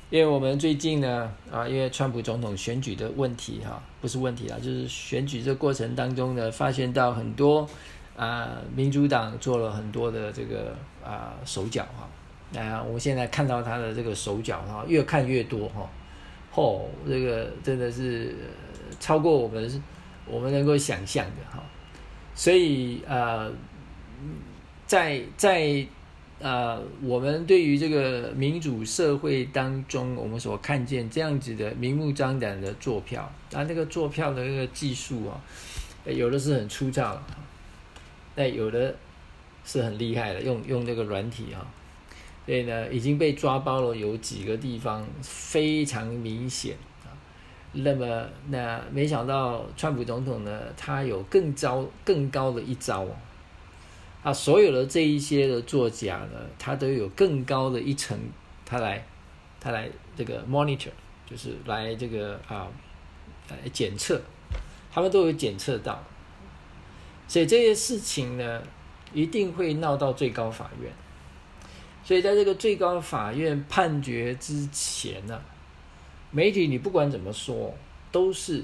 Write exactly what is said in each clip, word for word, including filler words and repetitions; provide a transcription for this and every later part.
因为我们最近呢，啊，因为川普总统选举的问题哈、啊，不是问题啦，就是选举这过程当中呢，发现到很多啊，民主党做了很多的这个啊手脚哈，啊，我们现在看到他的这个手脚哈，越看越多哈，哦，这个真的是超过我们我们能够想象的哈，所以呃，在在。呃，我们对于这个民主社会当中，我们所看见这样子的明目张胆的做票，啊，那个做票的那个技术啊，有的是很粗糙的，但有的是很厉害的，用用那个软体啊，所以呢，已经被抓包了，有几个地方非常明显啊。那么，那没想到川普总统呢，他有更糟、更高的一招啊。啊，所有的这一些的作假呢，他都有更高的一层，他来，他来这个 monitor， 就是来这个啊，来检测，他们都有检测到，所以这些事情呢，一定会闹到最高法院。所以在这个最高法院判决之前呢、啊，媒体你不管怎么说，都是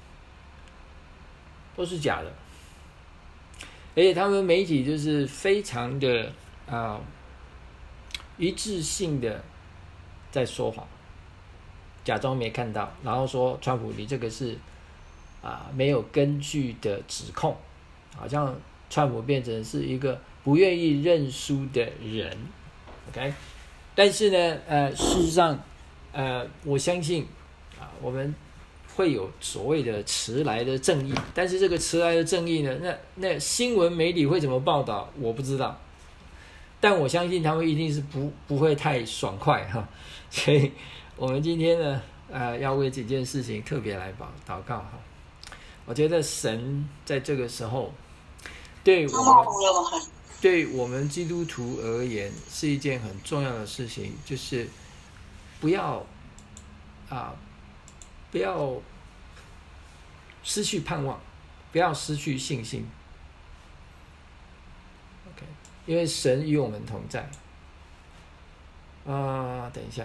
都是假的。而且他们媒体就是非常的啊、呃、一致性的在说谎，假装没看到，然后说川普你这个是啊、呃、没有根据的指控，好像川普变成是一个不愿意认输的人 ，OK？ 但是呢，呃，事实上，呃，我相信啊、呃，我们。会有所谓的迟来的正义，但是这个迟来的正义呢，那那新闻媒体会怎么报道，我不知道，但我相信他们一定是不不会太爽快哈，所以我们今天呢，呃，要为这件事情特别来祷祷告哈。我觉得神在这个时候对我们对我们基督徒而言是一件很重要的事情，就是不要啊。不要失去盼望，不要失去信心。OK， 因为神与我们同在。啊，等一下。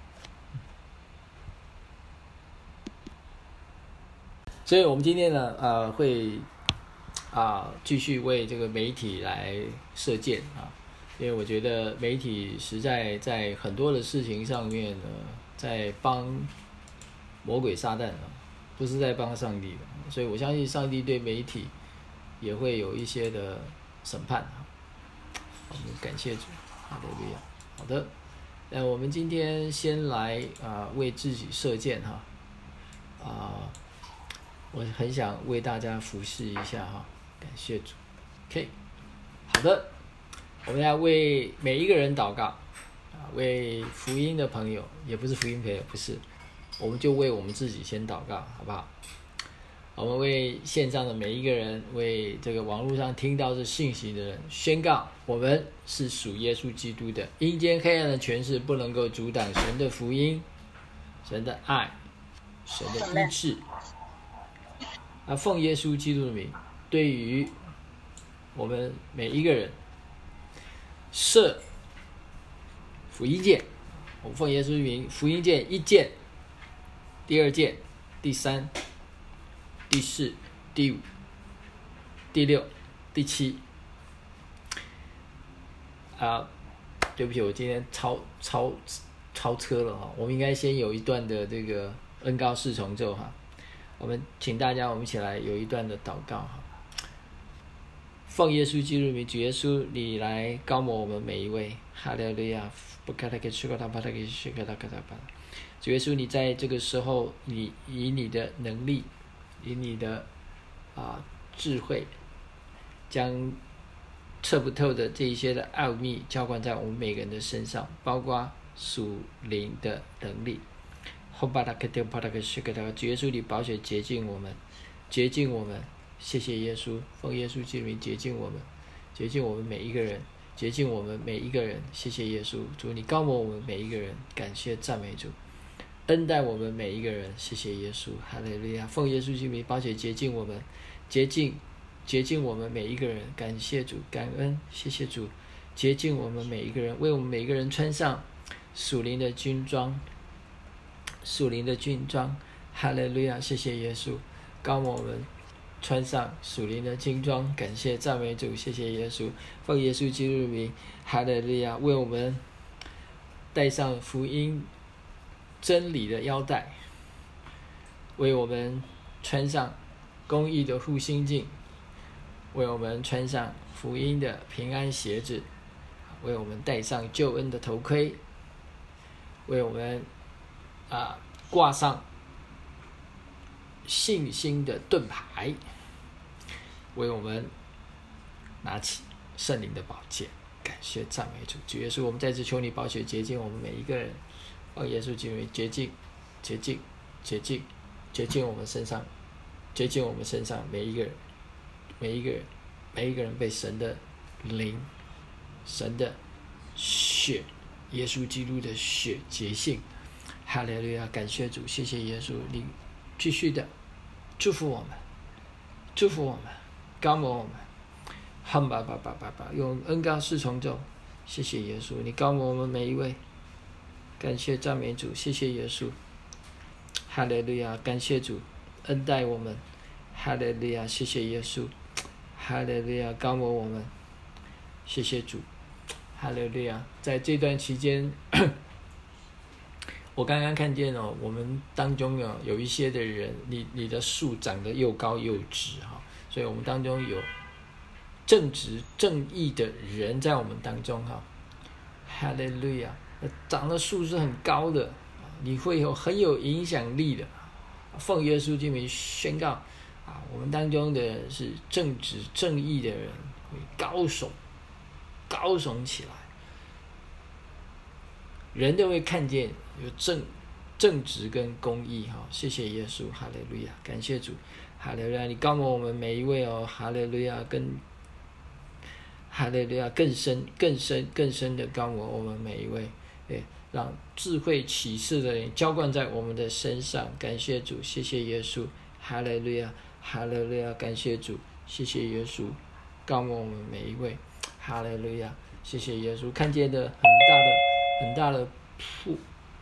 所以我们今天呢，呃，会啊继续为这个媒体来射箭啊，因为我觉得媒体实在在很多的事情上面呢，在帮。魔鬼撒旦啊，不是在帮上帝的，所以我相信上帝对媒体也会有一些的审判啊。我们感谢主，哈利路亚。好的，那我们今天先来啊、呃、为自己射箭哈啊、呃，我很想为大家服侍一下哈，感谢主。OK， 好的，我们要为每一个人祷告啊，为福音的朋友，也不是福音朋友，不是。我们就为我们自己先祷告，好不好？我们为线上的每一个人，为这个网络上听到这信息的人宣告：我们是属耶稣基督的，阴间黑暗的权势不能够阻挡神的福音、神的爱、神的医治。啊，奉耶稣基督的名，对于我们每一个人射福音箭，我奉耶稣的名，福音箭一箭。第二箭，第三，第四，第五，第六，第七。啊，对不起，我今天超超超车了哈。我们应该先有一段的这个恩膏四重奏哈。我们请大家，我们一起来有一段的祷告哈。奉耶稣基督名，主耶稣，你来膏抹我们每一位。哈利路亚，不卡他给去过他把他给去给他给他把。主耶稣，你在这个时候，你以你的能力，以你的啊智慧，将测不透的这一些的奥秘浇灌在我们每个人的身上，包括属灵的能力。主耶稣，你宝血洁净我们，洁净我们，谢谢耶稣，奉耶稣之名洁净我们，洁净我们每一个人，洁净我们每一个人，谢谢耶稣，主你膏抹我们每一个人，感谢赞美主。恩待我们每一个人，谢谢耶稣，哈利路亚！奉耶稣之名，宝血洁净我们，洁净洁净我们每一个人，感谢主，感恩，谢谢主，洁净我们每一个人，为我们每一个人穿上属灵的军装， 属灵的军装，哈利路亚，谢谢耶稣，高摩我们穿上属灵的军装，感谢赞美主，谢谢耶稣，奉耶稣基督的名，哈利路亚，为我们戴上福音真理的腰带，为我们穿上公义的护心镜，为我们穿上福音的平安鞋子，为我们戴上救恩的头盔，为我们啊挂上信心的盾牌，为我们拿起圣灵的宝剑，感谢赞美主。主耶稣，我们再次求你宝血洁净我们每一个人，奉耶稣基督洁净洁净洁净洁净我们身上，洁净我们身上每一个人每一个人每一个人被神的灵神的血耶稣基督的血洁净。哈利路亚，感谢主，谢谢耶稣，你继续的祝福我们祝福我们高摩我们，汉巴巴巴巴巴，用恩膏四重奏，谢谢耶稣，你高摩我们每一位，感谢赞美主，谢谢耶稣，哈利路亚，感谢主恩待我们，哈利路亚，谢谢耶稣，哈利路亚，高摩我们，谢谢主，哈利路亚。在这段期间我刚刚看见哦，我们当中有有一些的人，你你的树长得又高又直哈，所以我们当中有正直正义的人在我们当中哈，哈利路亚，长的树是很高的，你会有很有影响力的。奉耶稣之名宣告啊，我们当中的是正直正义的人会高耸高耸起来，人都会看见有正正直跟公义哈，谢谢耶稣，哈利路亚，感谢主，哈利路亚，你高摩我们每一位哦，哈利路亚，更哈利路亚更深更深更深的高摩我们每一位，对，让智慧启示的人浇灌在我们的身上，感谢主，谢谢耶稣，哈利路亚，哈利路亚，感谢主，谢谢耶稣，高摩我们每一位，哈利路亚，谢谢耶稣，看见的很大的很大的瀑，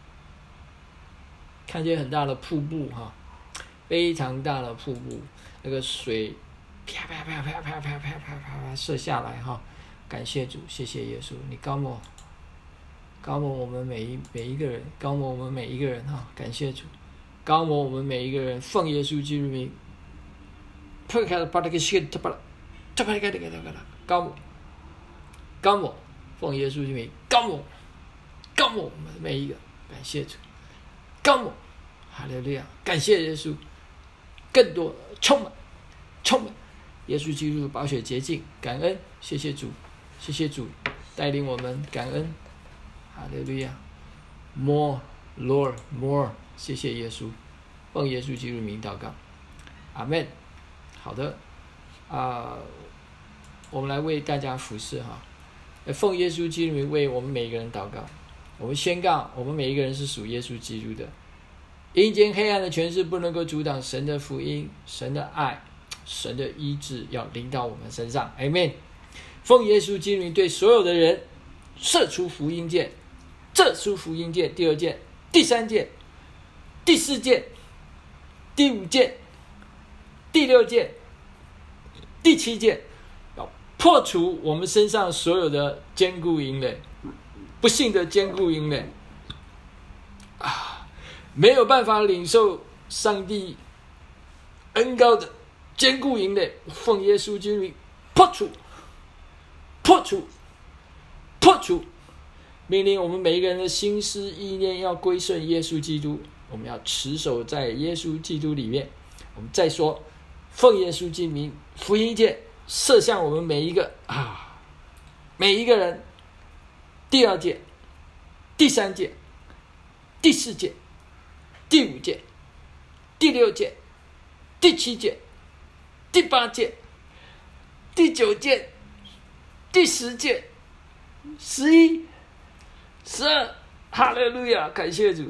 看见很大的瀑布哈，非常大的瀑布，那个水啪啪啪啪啪啪啪啪啪射下来哈，感谢主，谢谢耶稣，你高摩高摩我们每一每一个人，高摩我们每一个人哈，感谢主，高摩我们每一个人，奉耶稣基督名，破开了把那个血他把了，他把那个那个那个高摩高摩，奉耶稣基督名高摩。高摩我们每一个，感谢主，高摩，哈利路亚，感谢耶稣，更多充满，充满，耶稣基督的宝血洁净，感恩，谢谢主，谢谢主带领我们，感恩，哈利路亚 ，more Lord more， 谢谢耶稣，奉耶稣基督名祷告，阿们。好的，啊、呃，我们来为大家服侍哈，奉耶稣基督名为我们每一个人祷告。我们宣告，我们每一个人是属耶稣基督的。阴间黑暗的权势不能够阻挡神的福音、神的爱、神的医治，要临到我们身上。阿们。奉耶稣基督对所有的人射出福音箭，这出福音箭，第二箭、第三箭、第四箭、第五箭、第六箭、第七箭，要破除我们身上所有的坚固营垒。不幸的坚固营垒啊，没有办法领受上帝恩膏的坚固营垒，奉耶稣基督破除破除破除，命令我们每一个人的心思意念要归顺耶稣基督，我们要持守在耶稣基督里面。我们再说，奉耶稣基督福音箭射向我们每一个啊，每一个人。第二届、第三届、第四届、第五届、第六届、第七届、第八届、第九届、第十届、十一、十二，哈利路亚，感谢主，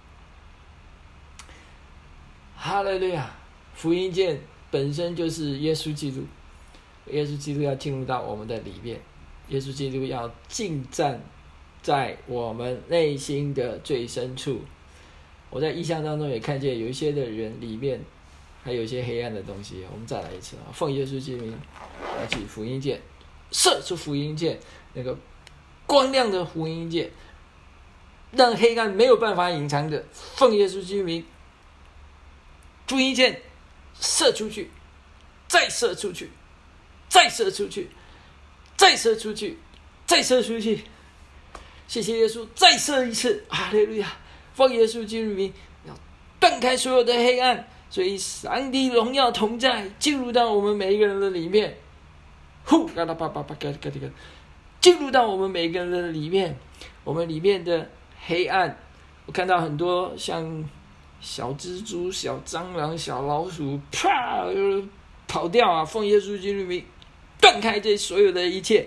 哈利路亚，福音箭本身就是耶稣基督，耶稣基督要进入到我们的里面。耶稣基督要进站在我们内心的最深处， 我在意象当中也看见有一些的人里面还有一些黑暗的东西。我们再来一次啊，奉耶稣基督名，拿起福音剑，射出福音剑，那个光亮的福音剑，让黑暗没有办法隐藏的。奉耶稣基督名，福音剑射出去，再射出去，再射出去，再射出去，再射出去。谢谢耶稣，再射一次，哈利路亚！奉耶稣基督名，要断开所有的黑暗，所以上帝荣耀同在进入到我们每一个人的里面，呼嘎啦巴巴巴嘎嘎嘎，进入到我们每一个人的里面，我们里面的黑暗，我看到很多像小蜘蛛、小蟑螂、小老鼠，啪跑掉啊！奉耶稣基督名，断开这所有的一切。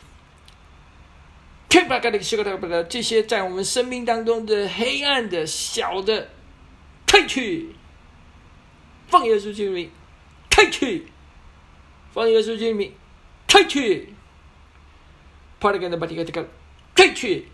这些在我们生命当中的黑暗的小的退去，奉耶稣基督名退去，奉耶稣基督名退去，退去，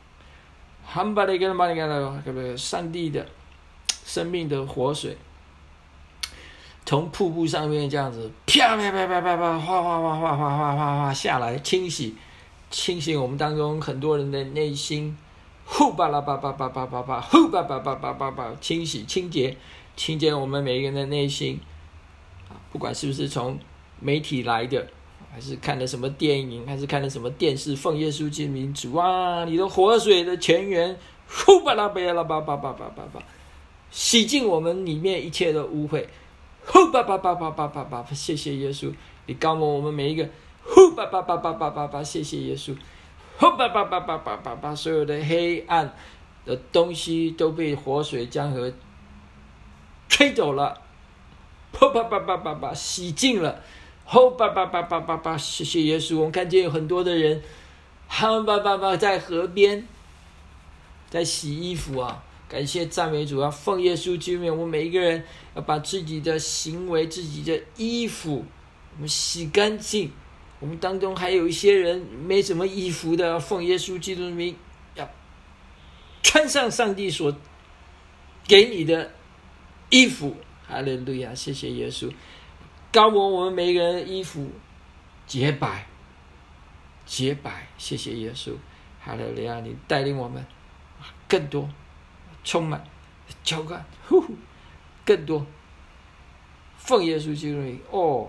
上帝的生命的活水从瀑布上面这样子啪啪啪啪啪啪哗哗哗哗哗哗哗哗下来，清洗清醒我们当中很多人的内心，呼巴拉巴巴巴巴巴巴，呼巴巴巴巴巴巴，清洗清洁清洁我们每一个人的内心，不管是不是从媒体来的，还是看了什么电影，还是看了什么电视，奉耶稣基督名，主啊，你的活水的泉源，呼巴拉巴拉巴巴巴巴巴巴，洗净我们里面一切的污秽，呼巴巴巴巴巴巴巴，谢谢耶稣，你膏抹我们每一个。呼吧吧吧吧吧吧吧，谢谢耶稣！呼吧吧吧吧吧吧吧，所有的黑暗的东西都被活水江河吹走了，呼吧吧吧吧吧，洗净了，呼吧吧吧吧吧吧，谢谢耶稣！我们看见有很多的人，他们吧吧吧在河边在洗衣服啊，感谢赞美主啊！奉耶稣基督名，我们每一个人要把自己的行为、自己的衣服，我们洗干净。我们当中还有一些人没什么衣服的，奉耶稣基督的名，要穿上上帝所给你的衣服。哈利路亚，谢谢耶稣，膏抹我们每一个人的衣服洁白，洁白，谢谢耶稣。哈利路亚，你带领我们更多，充满浇灌，呼呼，更多。奉耶稣基督的名，哦。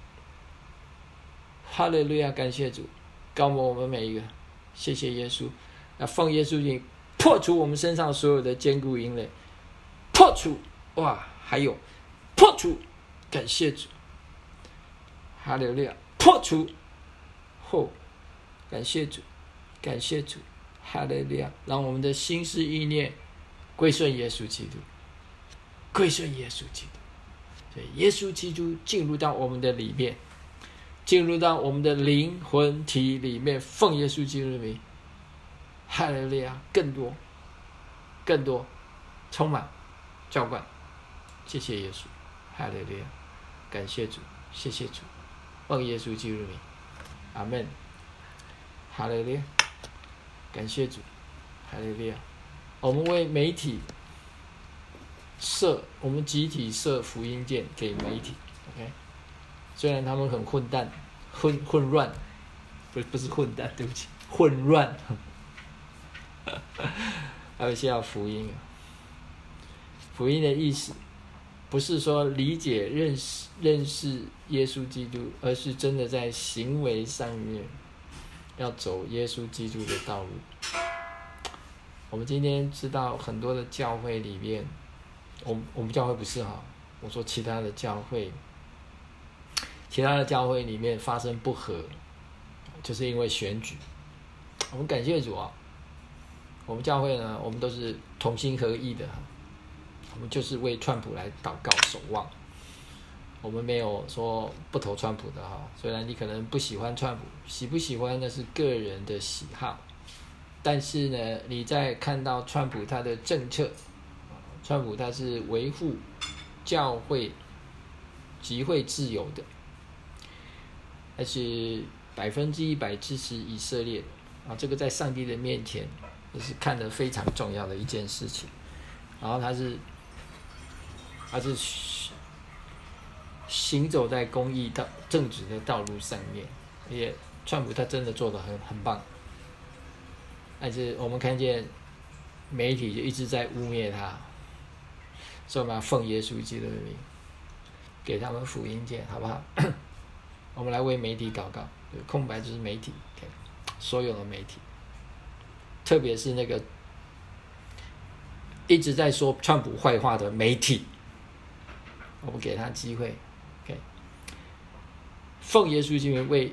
哈利路亚，感谢主，膏抹我们每一个，谢谢耶稣。那奉耶稣名破除我们身上所有的坚固营垒，破除哇，还有破除，感谢主，哈利路亚，破除后，感谢主，感谢主，哈利路亚，让我们的心思意念归顺耶稣基督，归顺耶稣基督，所以耶稣基督进入到我们的里面。进入到我们的灵魂体里面，奉耶稣基督的名，哈利路亚，更多，更多，充满，浇灌，谢谢耶稣，哈利路亚，感谢主，谢谢主，奉耶稣基督的名，阿们，哈利路亚，感谢主，哈利路亚，我们为媒体射，我们集体射福音箭给媒体 ，OK。虽然他们很混蛋、混混乱，不不是混蛋，对不起，混乱。还有需要福音，福音的意思不是说理解、认识、认识耶稣基督，而是真的在行为上面要走耶稣基督的道路。我们今天知道很多的教会里面，我们我们教会不是哈，我说其他的教会。其他的教会里面发生不和，就是因为选举。我们感谢主啊，我们教会呢，我们都是同心合意的，我们就是为川普来祷告守望。我们没有说不投川普的哈，虽然你可能不喜欢川普，喜不喜欢那是个人的喜好，但是呢，你在看到川普他的政策，川普他是维护教会集会自由的。还是百分之一百支持以色列啊，这个在上帝的面前，这是看得非常重要的一件事情。 然后他是他是行走在公义道正直的道路上面，也川普他真的做得很很棒，但是我们看见媒体就一直在污蔑他，所以我们要奉耶稣基督的名，给他们福音见，好不好？我们来为媒体祷告，空白就是媒体， okay? 所有的媒体，特别是那个一直在说川普坏话的媒体，我们给他机会 ，OK， 奉耶稣基督为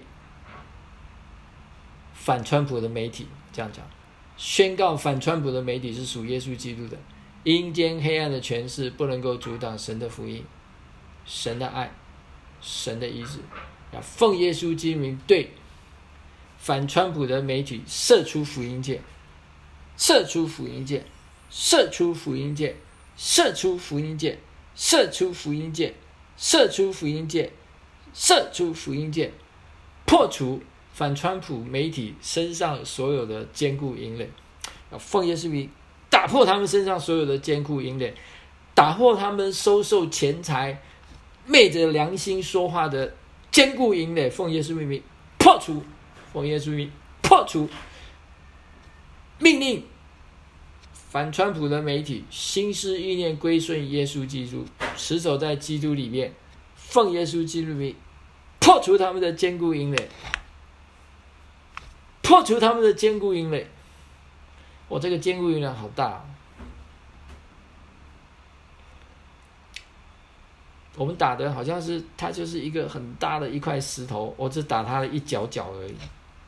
反川普的媒体这样讲，宣告反川普的媒体是属耶稣基督的，阴间黑暗的权势不能够阻挡神的福音、神的爱、神的医治。要奉耶稣基督名对反川普的媒体射出福音箭，射出福音箭，射出福音箭，射出福音箭，射出福音箭，射出福音箭，射出福音箭，破除反川普媒体身上所有的坚固营垒。要奉耶稣名打破他们身上所有的坚固营垒，打破他们收受钱财、昧着良心说话的坚固营垒。奉耶稣名破除，奉耶稣名破除，命令反川普的媒体心思意念归顺耶稣基督，持守在基督里面。奉耶稣基督名破除他们的坚固营垒，破除他们的坚固营垒。我这个坚固营垒好大、哦，我们打的好像是它就是一个很大的一块石头，我只打它的一角角而已。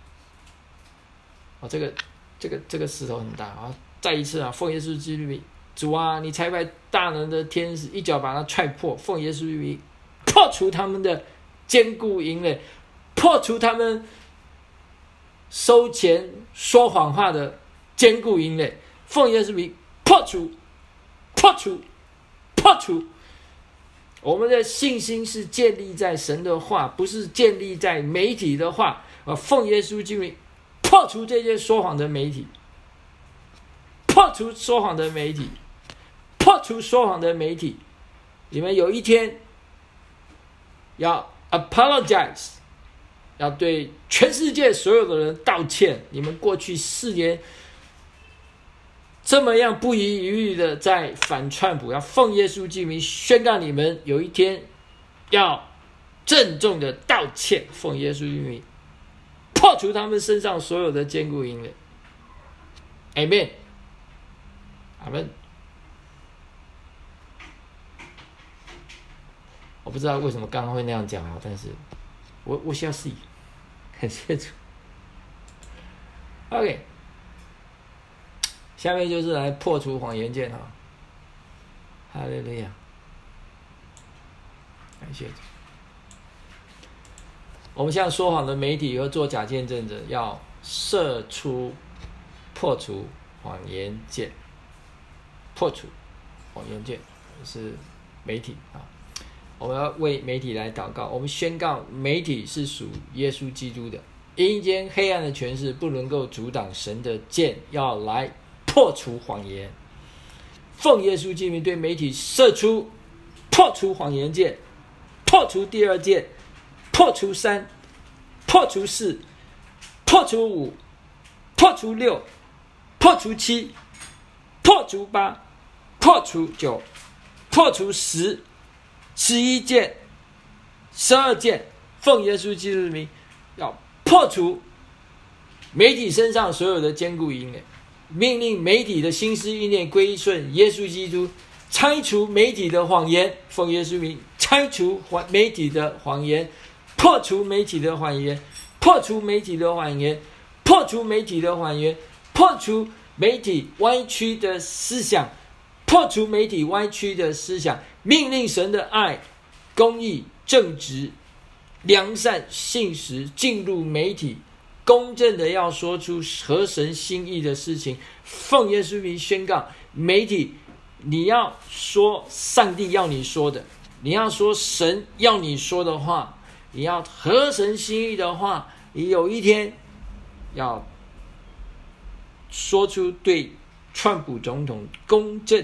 哦，这个这个这个石头很大啊！再一次啊，奉耶稣基督名，主啊，你差派大能的天使一脚把它踹破，奉耶稣名破除他们的坚固营垒，破除他们收钱说谎话的坚固营垒，奉耶稣名破除，破除，破除。我们的信心是建立在神的话，不是建立在媒体的话。奉耶稣基督名破除这些说谎的媒体，破除说谎的媒体，破除说谎的媒体。你们有一天要 apologize， 要对全世界所有的人道歉。你们过去四年这么样不遗余力的在反川普，要奉耶稣基督名宣告你们有一天要郑重的道歉。奉耶稣基督名破除他们身上所有的坚固营垒。 Amen， 阿们。我不知道为什么刚刚会那样讲啊，但是我我shall see，很清楚。OK， 下面就是来破除谎言键哈。哈利路亚，感谢主。我们向说谎的媒体和做假见证者要射出破除谎言键，破除谎言键是媒体啊。我们要为媒体来祷告，我们宣告媒体是属耶稣基督的，阴间黑暗的权势不能够阻挡神的剑，要来破除谎言。奉耶稣基督对媒体射出破除谎言剑，破除第二剑，破除三，破除四，破除五，破除六，破除七，破除八，破除九，破除十，十一件，十二件。奉耶稣基督的名，要破除媒体身上所有的坚固营垒，命令媒体的心思意念归顺耶稣基督，拆除媒体的谎言。奉耶稣名拆除媒体的谎言，破除媒体的谎言，破除媒体的谎言，破除媒体的谎言，破除媒体歪曲的思想，破除媒体歪曲的思想，命令神的爱、公义、正直、良善、信实进入媒体，公正的要说出合神心意的事情。奉耶稣名宣告，媒体你要说上帝要你说的，你要说神要你说的话，你要合神心意的话，你有一天要说出对川普总统公正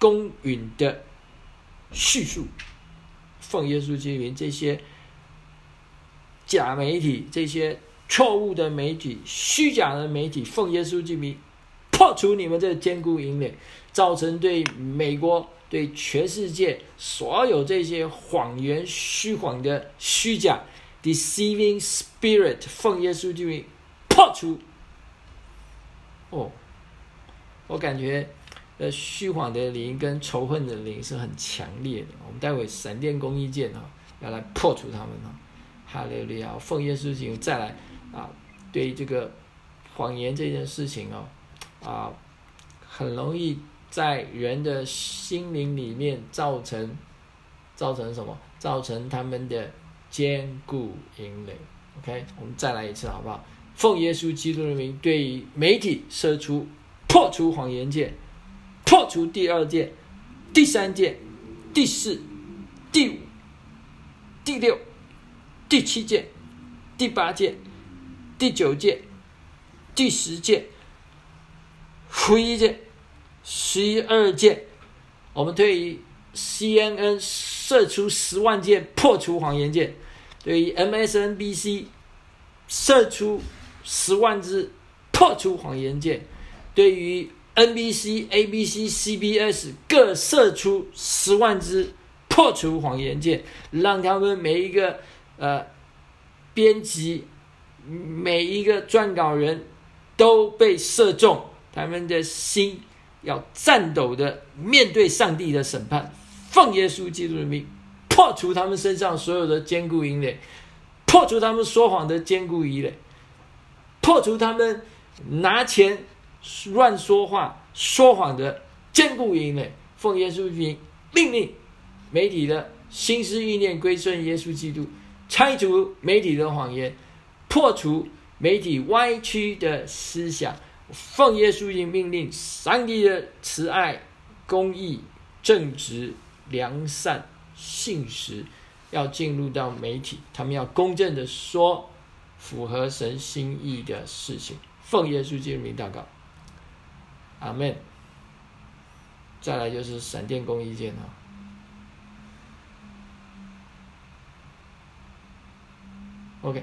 公允的叙述。奉耶稣基督名，这些假媒体、这些错误的媒体、虚假的媒体，奉耶稣基督名破除你们这坚固营垒，造成对美国、对全世界所有这些谎言、虚谎的虚假 deceiving spirit， 奉耶稣基督名破除。哦，我感觉呃虚谎的灵跟仇恨的灵是很强烈的。我们待会闪电公义剑啊，要来破除他们啊！哈利路亚！奉耶稣基督再来啊，对这个谎言这件事情哦。啊，很容易在人的心灵里面造成造成什么？造成他们的坚固营垒。OK， 我们再来一次好不好？奉耶稣基督的名，对于媒体射出破除谎言剑，破除第二件、第三件、第四、第五、第六、第七件、第八件、第九件、第十件。十一件、十二件，我们对于 C N N 射出十万件破除谎言剑，对于 M S N B C 射出十万支破除谎言剑，对于 N B C、A B C、C B S 各射出十万支破除谎言剑，让他们每一个呃编辑、每一个撰稿人都被射中。他们的心要颤抖的面对上帝的审判，奉耶稣基督的名破除他们身上所有的坚固营垒，破除他们说谎的坚固营垒，破除他们拿钱乱说话说谎的坚固营垒。奉耶稣名命令媒体的心思意念归顺耶稣基督，拆除媒体的谎言，破除媒体歪曲的思想。奉耶稣名命令，上帝的慈爱、公义、正直、良善、信实要进入到媒体，他们要公正的说符合神心意的事情。奉耶稣基督名祷告，阿们。再来就是闪电公义剑啊。OK，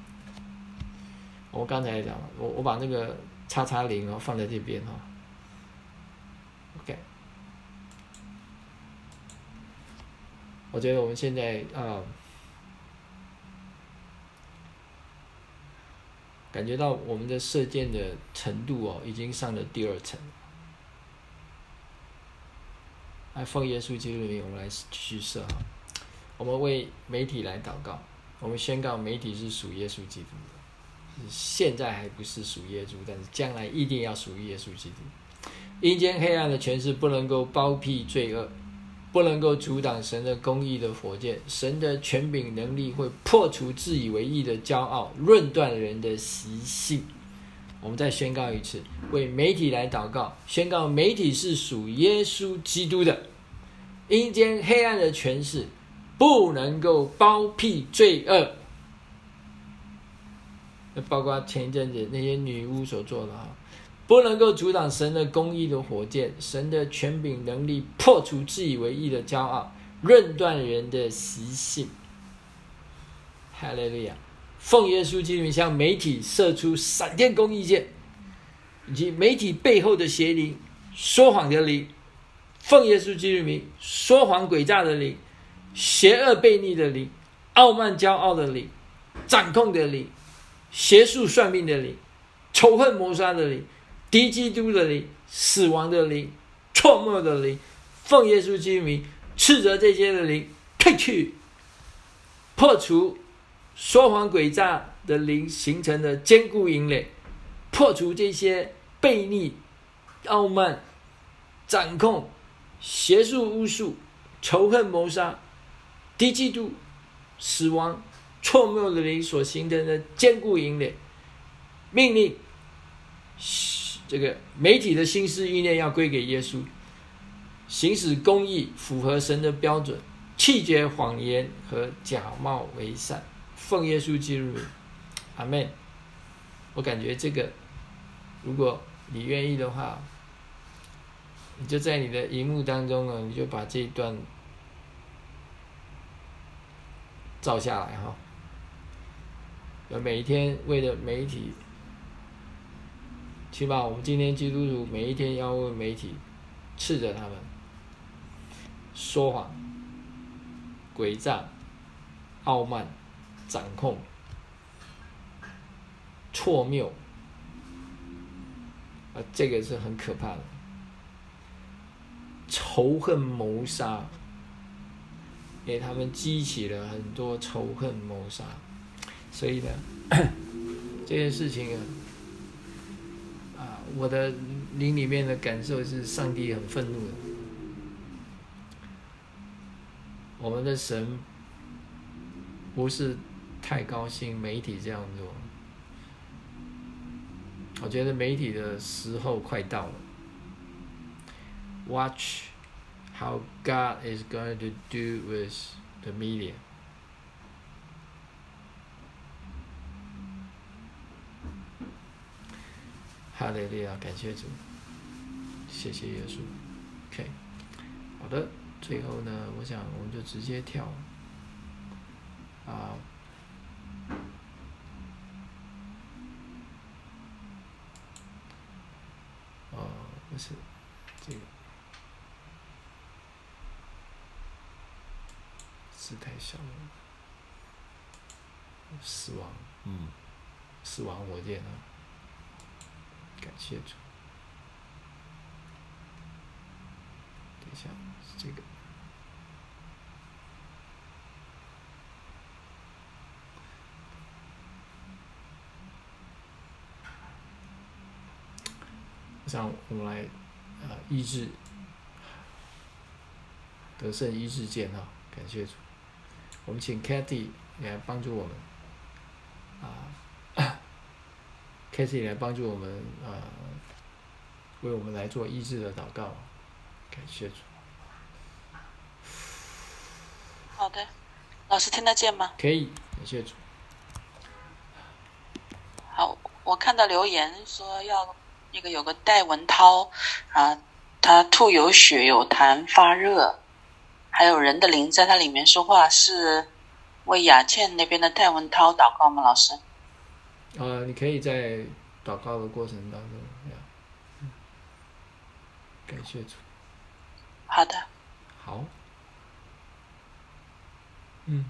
我刚才讲了，我我把那个叉叉零哦放在这边哈、哦、，OK， 我觉得我们现在啊、呃，感觉到我们的射箭的程度哦，已经上了第二层。来，奉耶稣基督的名，我们来继续射哈。我们为媒体来祷告，我们宣告媒体是属耶稣基督的。现在还不是属耶稣，但是将来一定要属于耶稣基督。阴间黑暗的权势不能够包庇罪恶，不能够阻挡神的公义的火箭。神的权柄能力会破除自以为义的骄傲，论断人的习性。我们再宣告一次，为媒体来祷告，宣告媒体是属耶稣基督的。阴间黑暗的权势不能够包庇罪恶。包括前一阵子那些女巫所做的，不能够阻挡神的公义的火箭。神的权柄能力破除自以为义的骄傲，论断人的习性。哈利路亚！奉耶稣基督名向媒体射出闪电公义剑，以及媒体背后的邪灵、说谎的灵。奉耶稣基督名，说谎诡诈的灵、邪恶悖逆的灵、傲慢骄傲的灵、掌控的灵、邪术算命的灵、仇恨谋杀的灵、敌基督的灵、死亡的灵、错谬的灵，奉耶稣基督名斥责这些的灵退去，破除说谎诡诈的灵形成的坚固营垒，破除这些悖逆、傲慢、掌控、邪术巫术、仇恨谋杀、敌基督、死亡、错谬的灵所形成的坚固营垒。命令这个媒体的心思意念要归给耶稣，行使公义，符合神的标准，弃绝谎言和假冒为善。奉耶稣基督名，阿们。我感觉这个，如果你愿意的话， 你就在你的荧幕当中呢，你就把这一段照下来哈。每一天为了媒体，起码我们今天基督徒每一天要为媒体斥责他们说谎、诡诈、傲慢、掌控、错谬，啊，这个是很可怕的。仇恨谋杀，给他们激起了很多仇恨谋杀，所以呢，这件事情啊，啊，我的灵里面的感受是，上帝很愤怒的。我们的神不是太高兴媒体这样做，我觉得媒体的时候快到了。Watch how God is going to do with the media. 哈利路亚，感谢主，谢谢耶稣。OK， 好的，最后呢，我想我们就直接跳啊。哦，不是这个。字太小了，死亡，嗯，死亡火箭啊！感谢主。等一下，是这个。我想我们来啊，医治，得胜医治剑哈，感谢主。我们请 Cathy 来帮助我们，啊 ，Cathy 来帮助我们啊，为我们来做医治的祷告，感谢主。 好的，老师听得见吗？ 可以，感谢主。 好，我看到留言说要那个有个戴文涛啊，他吐有血有痰发热。还有人的灵在他里面说话，是为雅倩那边的戴文涛祷告吗？老师？ 呃，你可以在祷告的过程当中，嗯，感谢主。 好的。 好。嗯。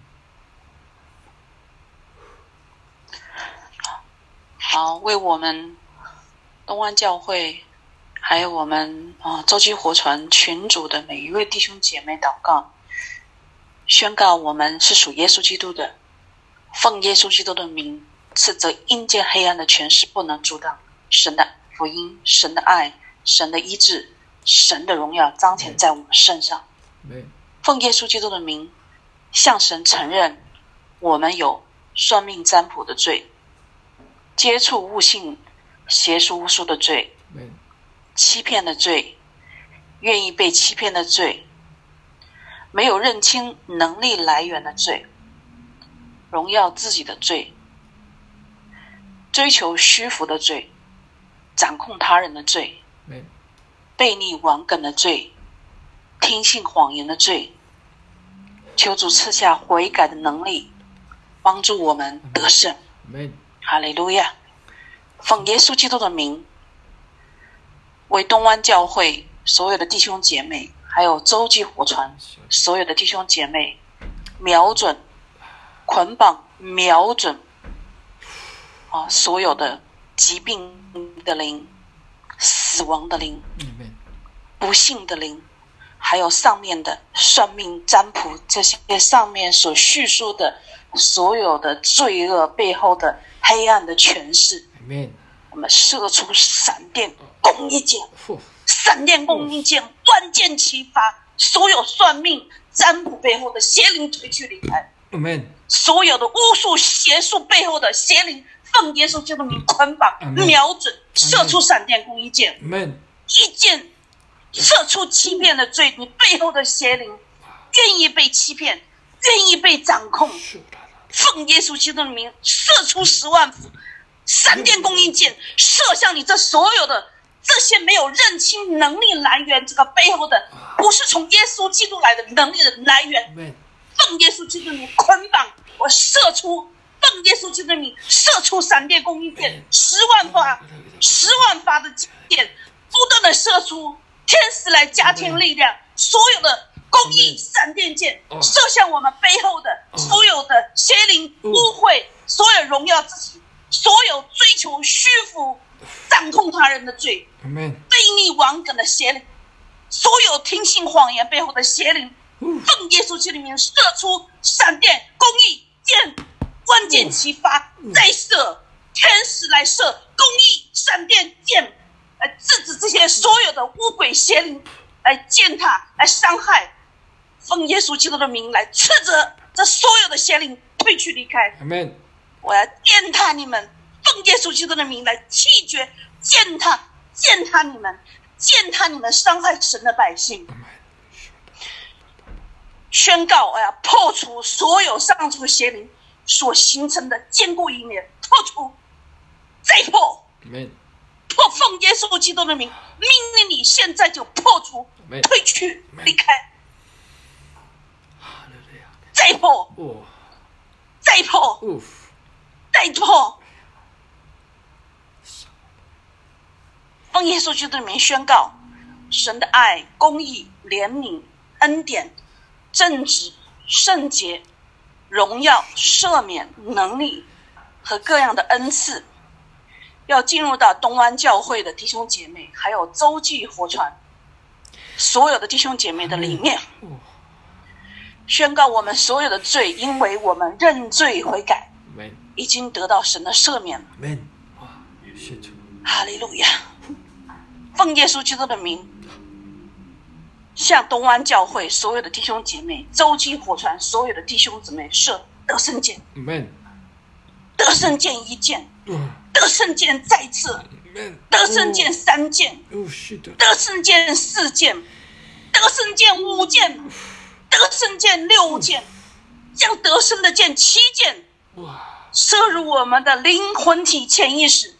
好，为我们东湾教会。还有我们啊，洲际活传群组的每一位弟兄姐妹祷告，宣告我们是属耶稣基督的，奉耶稣基督的名，斥责阴间黑暗的权势不能阻挡神的福音、神的爱、神的医治、神的荣耀彰显在我们身上。奉耶稣基督的名，向神承认我们有算命占卜的罪，接触误信邪术巫术的罪，欺骗的罪，愿意被欺骗的罪，没有认清能力来源的罪，荣耀自己的罪，追求虚浮的罪，掌控他人的罪，悖逆顽梗的罪，听信谎言的罪，求主赐下悔改的能力，帮助我们得胜。哈利路亚！奉耶稣基督的名，为东湾教会所有的弟兄姐妹，还有洲际活传所有的弟兄姐妹，瞄准、捆绑、瞄准啊，所有的疾病的灵、死亡的灵、不幸的灵，还有上面的算命、占卜这些上面所叙述的所有的罪恶背后的黑暗的权势，我们射出闪电攻一箭，闪电攻一箭，万箭齐发，所有算命占卜背后的邪灵退去离开，所有的巫术邪术背后的邪灵奉耶稣基督的名捆绑，瞄准，射出闪电攻一箭，一箭射出欺骗的罪，你背后的邪灵愿意被欺骗，愿意被掌控，奉耶稣基督的名射出十万闪电攻一箭，射向你这所有的这些没有认清能力来源，这个背后的不是从耶稣基督来的能力的来源。奉耶稣基督的名捆绑，我射出，奉耶稣基督的名射出闪电公义箭，十万发，十万发的箭，不断的射出，天使来加添力量，所有的公义闪电箭射向我们背后的所有的邪灵污秽，所有荣耀自己，所有追求虚浮掌控他人的罪，悖逆顽梗的邪灵，所有听信谎言背后的邪灵，奉耶稣基督的名射出闪电公义箭，万箭齐发，再射，天使来射公义闪电箭，来制止这些所有的污鬼邪灵来践踏来伤害，奉耶稣基督的名来斥责这所有的邪灵退去离开。我要践踏你们，奉耶稣基督的名来弃绝践踏践踏你们，践踏你们伤害神的百姓。宣告我要破除所有上述邪灵所形成的坚固一面，破除，再破，破，奉耶稣基督的名命令你现在就破除，退去离开，再破，再破，再破，奉耶稣基督的名宣告神的爱、公义、怜悯、恩典、正直、圣洁、荣耀、赦免、能力和各样的恩赐，要进入到东湾教会的弟兄姐妹，还有洲际活传所有的弟兄姐妹的里面，宣告我们所有的罪，因为我们认罪悔改，已经得到神的赦免了。哈利路亚！奉耶稣基督的名，向东湾教会所有的弟兄姐妹、洲际活传所有的弟兄姊妹射得胜箭，得胜箭一箭，得胜箭再次，得胜箭三箭，得胜箭四箭，得胜箭五箭，得胜箭六箭，将得胜的箭七箭射入我们的灵魂体潜意识。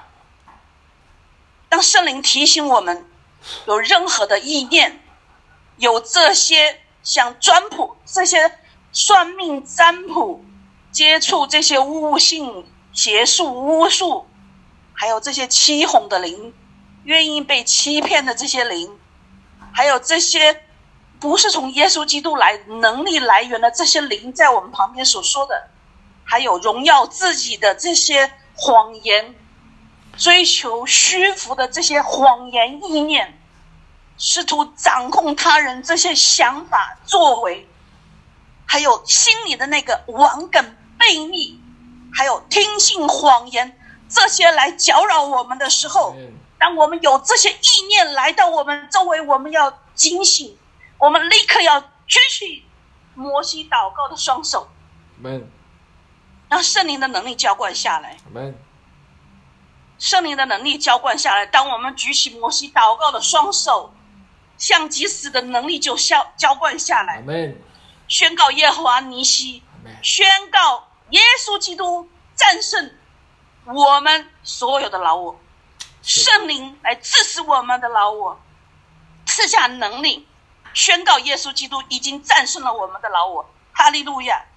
当圣灵提醒我们有任何的意念，有这些像占卜、这些算命占卜、接触这些巫性邪术巫术，还有这些欺哄的灵，愿意被欺骗的这些灵，还有这些不是从耶稣基督来能力来源的这些灵，在我们旁边所说的，还有荣耀自己的这些谎言，追求虚浮的这些谎言意念，试图掌控他人这些想法作为，还有心里的那个顽梗悖逆，还有听信谎言，这些来搅扰我们的时候，当我们有这些意念来到我们周围，我们要警醒，我们立刻要举起摩西祷告的双手，让圣灵的能力浇灌下来。圣灵的能力浇灌下来，当我们举起摩西祷告的双手，像即死的能力就浇灌下来。宣告耶和华尼西，宣告耶稣基督战胜我们所有的老我，圣灵来致死我们的老我，赐下能力，宣告耶稣基督已经战胜了我们的老我。哈利路亚！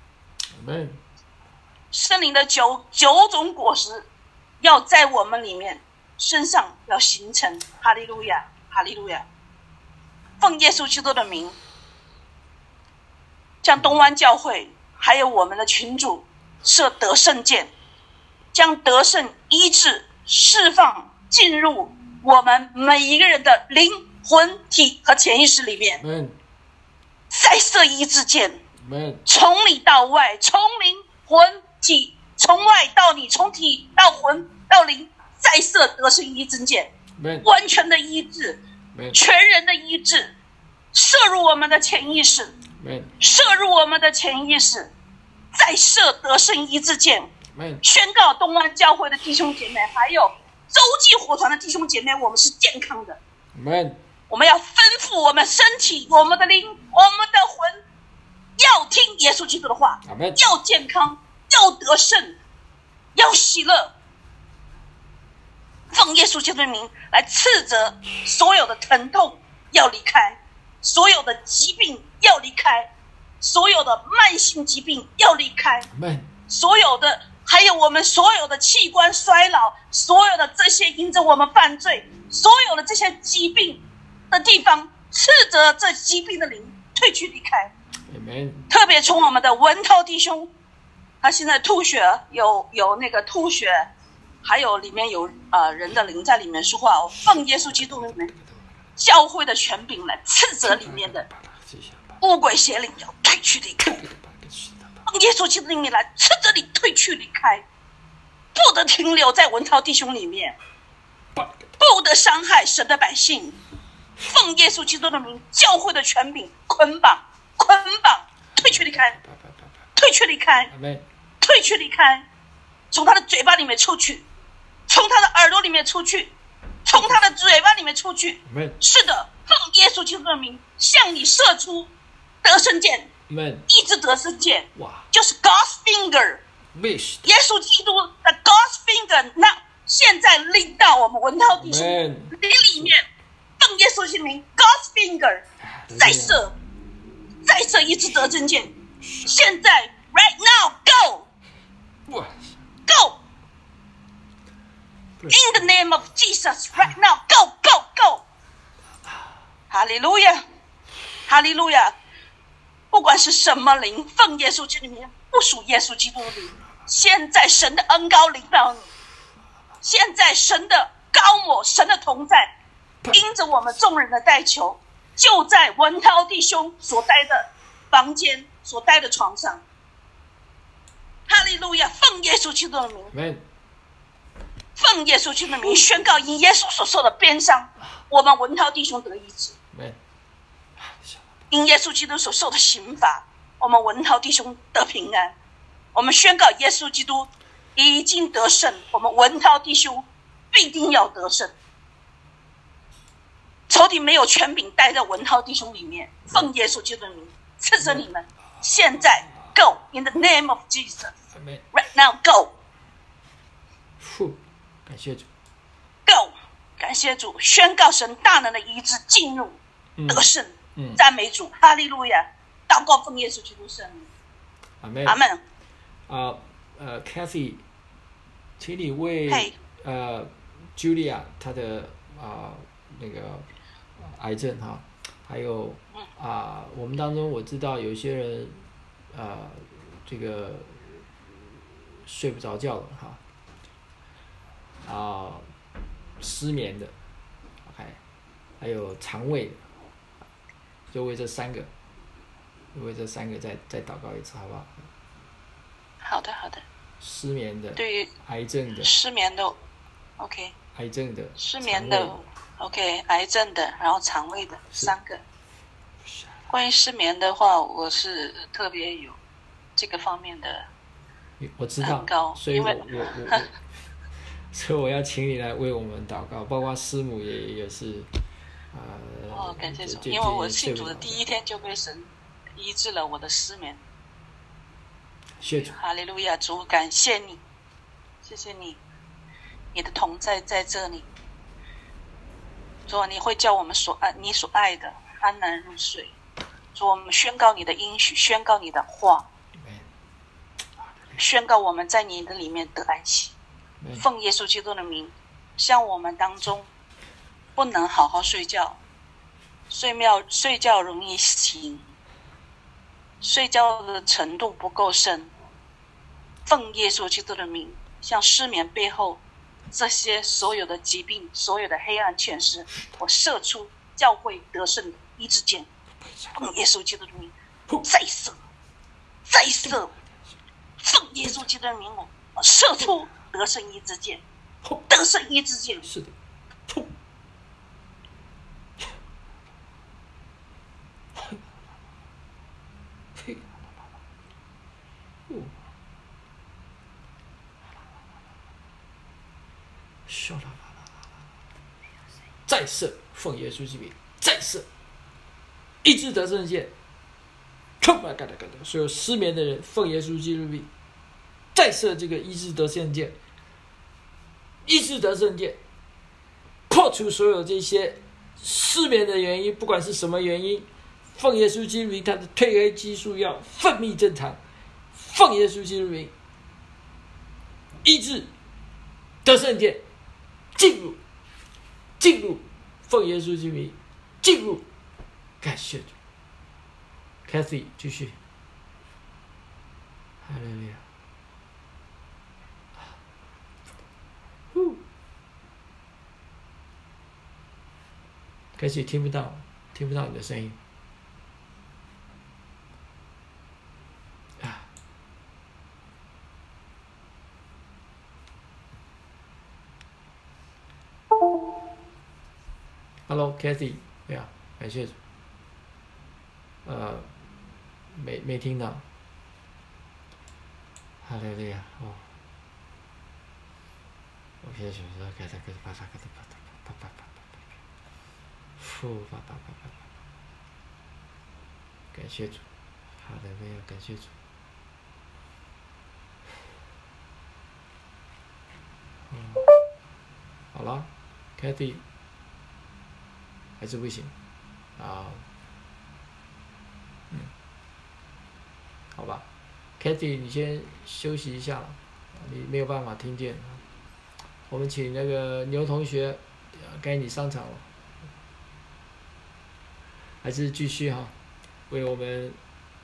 圣灵的九九种果实要在我们里面身上要形成。哈利路亚，哈利路亚！奉耶稣基督的名，将东湾教会还有我们的群主射得胜箭，将得胜医治释放进入我们每一个人的灵魂体和潜意识里面，再射医治箭，从里到外，从灵魂体，从外到你，从体到魂到灵，再射得胜医治箭，完全的医治，全人的医治，射入我们的潜意识，射入我们的潜意识，再射得胜医治箭，宣告东湾教会的弟兄姐妹还有洲际活传的弟兄姐妹，我们是健康的，我们要吩咐我们身体，我们的灵，我们的魂要听耶稣基督的话，要健康，要得胜，要喜乐。 奉耶稣基督的名来斥责所有的疼痛要离开，所有的疾病要离开，所有的慢性疾病要离开，所有的还有我们所有的器官衰老，所有的这些因着我们犯罪，所有的这些疾病的地方，斥责这疾病的灵退去离开。特别从我们的文涛弟兄，他现在吐血，有有那个吐血，还有里面有呃人的灵在里面说话，我奉耶稣基督里面教会的权柄来斥责里面的污鬼邪灵要退去离开，奉耶稣基督里面来斥责你退去离开，不得停留在文涛弟兄里面，不得伤害神的百姓。奉耶稣基督的名，教会的权柄捆绑捆绑，退去离开，退去离开，退去离开，从他的嘴巴里面出去，从他的耳朵里面出去，从他的嘴巴里面出去。是的，奉耶稣基督的名向你射出得胜箭，一支得胜箭，就是 God's finger， 耶稣基督的 God's finger， 那现在领到我们文涛弟兄你里面，奉耶稣基督的名 God's finger 再射再射一支得胜箭，现在 right now go go in the name of Jesus right now go go go， 哈利路亚哈利路亚。不管是什么灵，奉耶稣基督的名，不属耶稣基督的灵，现在神的恩膏临到你，现在神的膏抹，神的同在，因着我们众人的代求，就在文涛弟兄所待的房间，所待的床上。哈利路亚！奉耶稣基督的名，奉耶稣基督的名宣告，因耶稣所受的鞭伤，我们文涛弟兄得医治；因耶稣基督所受的刑罚，我们文涛弟兄得平安。我们宣告，耶稣基督已经得胜，我们文涛弟兄必定要得胜。仇敌没有权柄待在文涛弟兄里面，奉耶稣基督的名斥责你们，现在 go in the name of Jesus right now go。 感谢主 go 感谢主，宣告神大能的医治进入得胜、嗯嗯、赞美主，哈利路亚。祷告奉耶稣基督圣名， 阿门阿门。 啊呃 Kathy， 请你为、hey. 呃 Julia 她的啊、呃、那个癌症哈，还有啊、呃、我们当中我知道有些人啊、呃、这个睡不着觉了哈，啊、呃、失眠的 ，OK， 还有肠胃的，就为这三个，为这三个再再祷告一次好不好？ 好的好的。失眠的， 对于癌症的， 失眠的 ，OK， 癌症的， 失眠的 ，OK， 癌症的，然后肠胃的三个。关于失眠的话，我是特别有这个方面的， 我知道， 很高， 所以我我我我，所以我要请你来为我们祷告，包括师母也也是，呃， 哦，感谢主，因为我信主的第一天就被神医治了我的失眠。 谢主， 哈利路亚，主感谢你，谢谢你，你的同在在这里。主啊，你会叫我们所爱你所爱的安然入睡。主，我们宣告你的应许，宣告你的话，宣告我们在你的里面得安息。奉耶稣基督的名，像我们当中不能好好睡觉，睡觉睡觉容易醒，睡觉的程度不够深。奉耶稣基督的名，像失眠背后这些所有的疾病，所有的黑暗权势，我射出教会得胜的医治箭。奉耶稣基督的名，再射，再射。奉耶稣基督的名，我射出得胜医治箭，得胜医治箭。 是的。再射，奉耶稣之名，再射，医治得胜箭。所有失眠的人，奉耶稣基督之名，再射这个医治得胜箭，医治得胜箭， 除所有这些失眠的原因，不管是什么原因，奉耶稣基督名，他的褪黑激素要分泌正常，奉耶稣基督名，医治得圣殿，进入进入，奉耶稣基督名进入，感谢主。Kathy 继续，哈利路亚。可是听不到，听不到你的声音。啊 Hello Kathy， 对啊，感谢主。呃，没没听到。哈利路亚哦。我现在想说，开始开始啪嚓开始啪啪啪啪啪。呼吧吧吧吧吧！感谢主，好的，没有感谢主。嗯，好了 ，Kathy 还是不行啊。嗯，好吧 ，Kathy 你先休息一下了，你没有办法听见。我们请那个牛同学，该你上场了。还是继续哈，为我们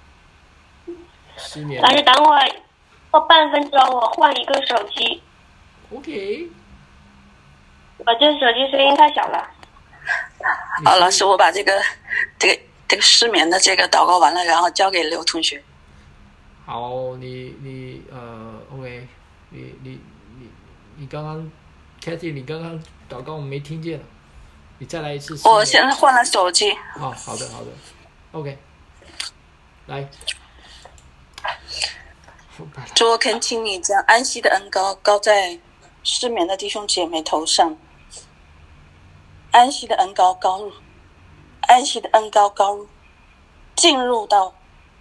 失眠。 但是等会过半分钟，我换一个手机。 OK。 我这手机声音太小了。 好，老师，我把这个这个这个失眠的这个祷告完了，然后交给刘同学。 好，你你呃 ，OK， 你你你你刚刚 ，Kathy， 你刚刚祷告我们没听见了。你再来一次。 我现在换了手机。 哦，好的好的 ，OK， 来。 主，我恳请你将安息的恩膏膏在失眠的弟兄姐妹头上，安息的恩膏膏入，安息的恩膏膏入，进入到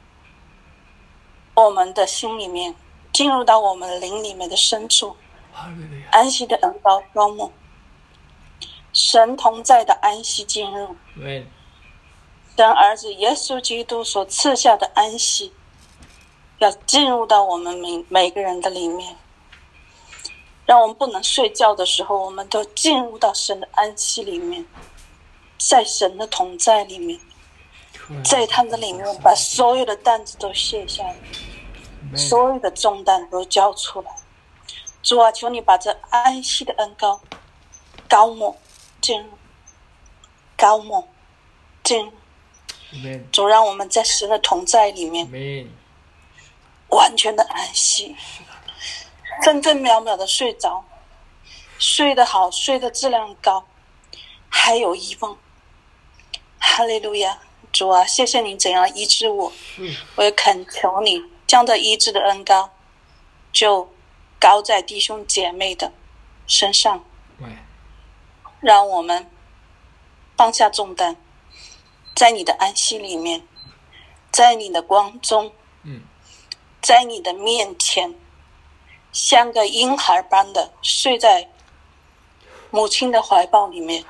我们的心里面，进入到我们灵里面的深处，安息的恩膏膏抹。神同在的安息进入，神儿子耶稣基督所赐下的安息，要进入到我们每每个人的里面，让我们不能睡觉的时候，我们都进入到神的安息里面，在神的同在里面，在他的里面把所有的担子都卸下来，所有的重担都交出来。主啊，求你把这安息的恩膏膏抹进入，膏抹进入。主，让我们在神的同在里面完全的安息，分分秒秒的睡着，睡得好，睡得质量高，还有一梦。哈利路亚！主啊，谢谢你怎样医治我，我也恳求你将这医治的恩膏就膏在弟兄姐妹的身上，让我们放下重担，在你的安息里面，在你的光中，在你的面前，像个婴孩般的睡在母亲的怀抱里面，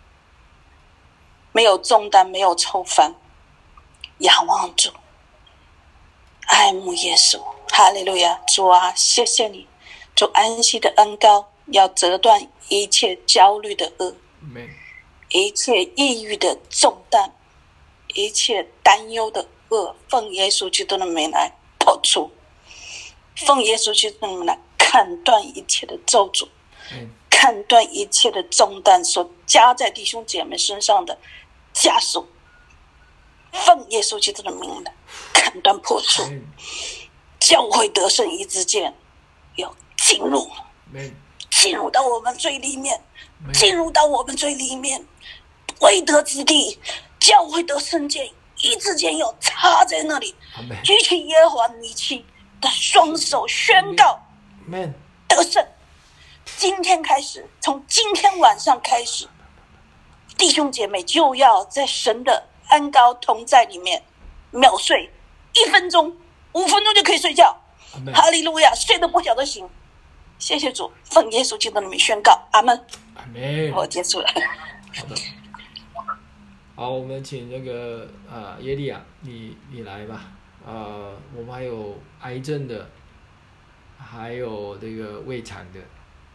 没有重担，没有愁烦，仰望主，爱慕耶稣。哈利路亚！主啊，谢谢你，主安息的恩膏要折断一切焦虑的恶，一切抑郁的重担，一切担忧的恶，奉耶稣基督的名来破除，奉耶稣基督的名来砍断一切的咒诅，砍断一切的重担所加在弟兄姐妹身上的枷锁，奉耶稣基督的名来砍断破除，教会得胜一之间要进入，进入到我们最里面，进入到我们最里面，未得之地，教会得圣剑一之间要插在那里，举起耶和华尼奇的双手宣告得胜。今天开始，从今天晚上开始，弟兄姐妹就要在神的恩膏同在里面秒睡，一分钟五分钟就可以睡觉。哈利路亚！睡得不晓得醒。谢谢主，奉耶稣基督的名宣告，阿们。 阿门。 我结束了。 好的。好，我们请那个呃耶利亚，你你来吧。呃，我们还有癌症的，还有这个胃肠的，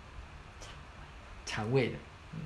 肠胃的，嗯，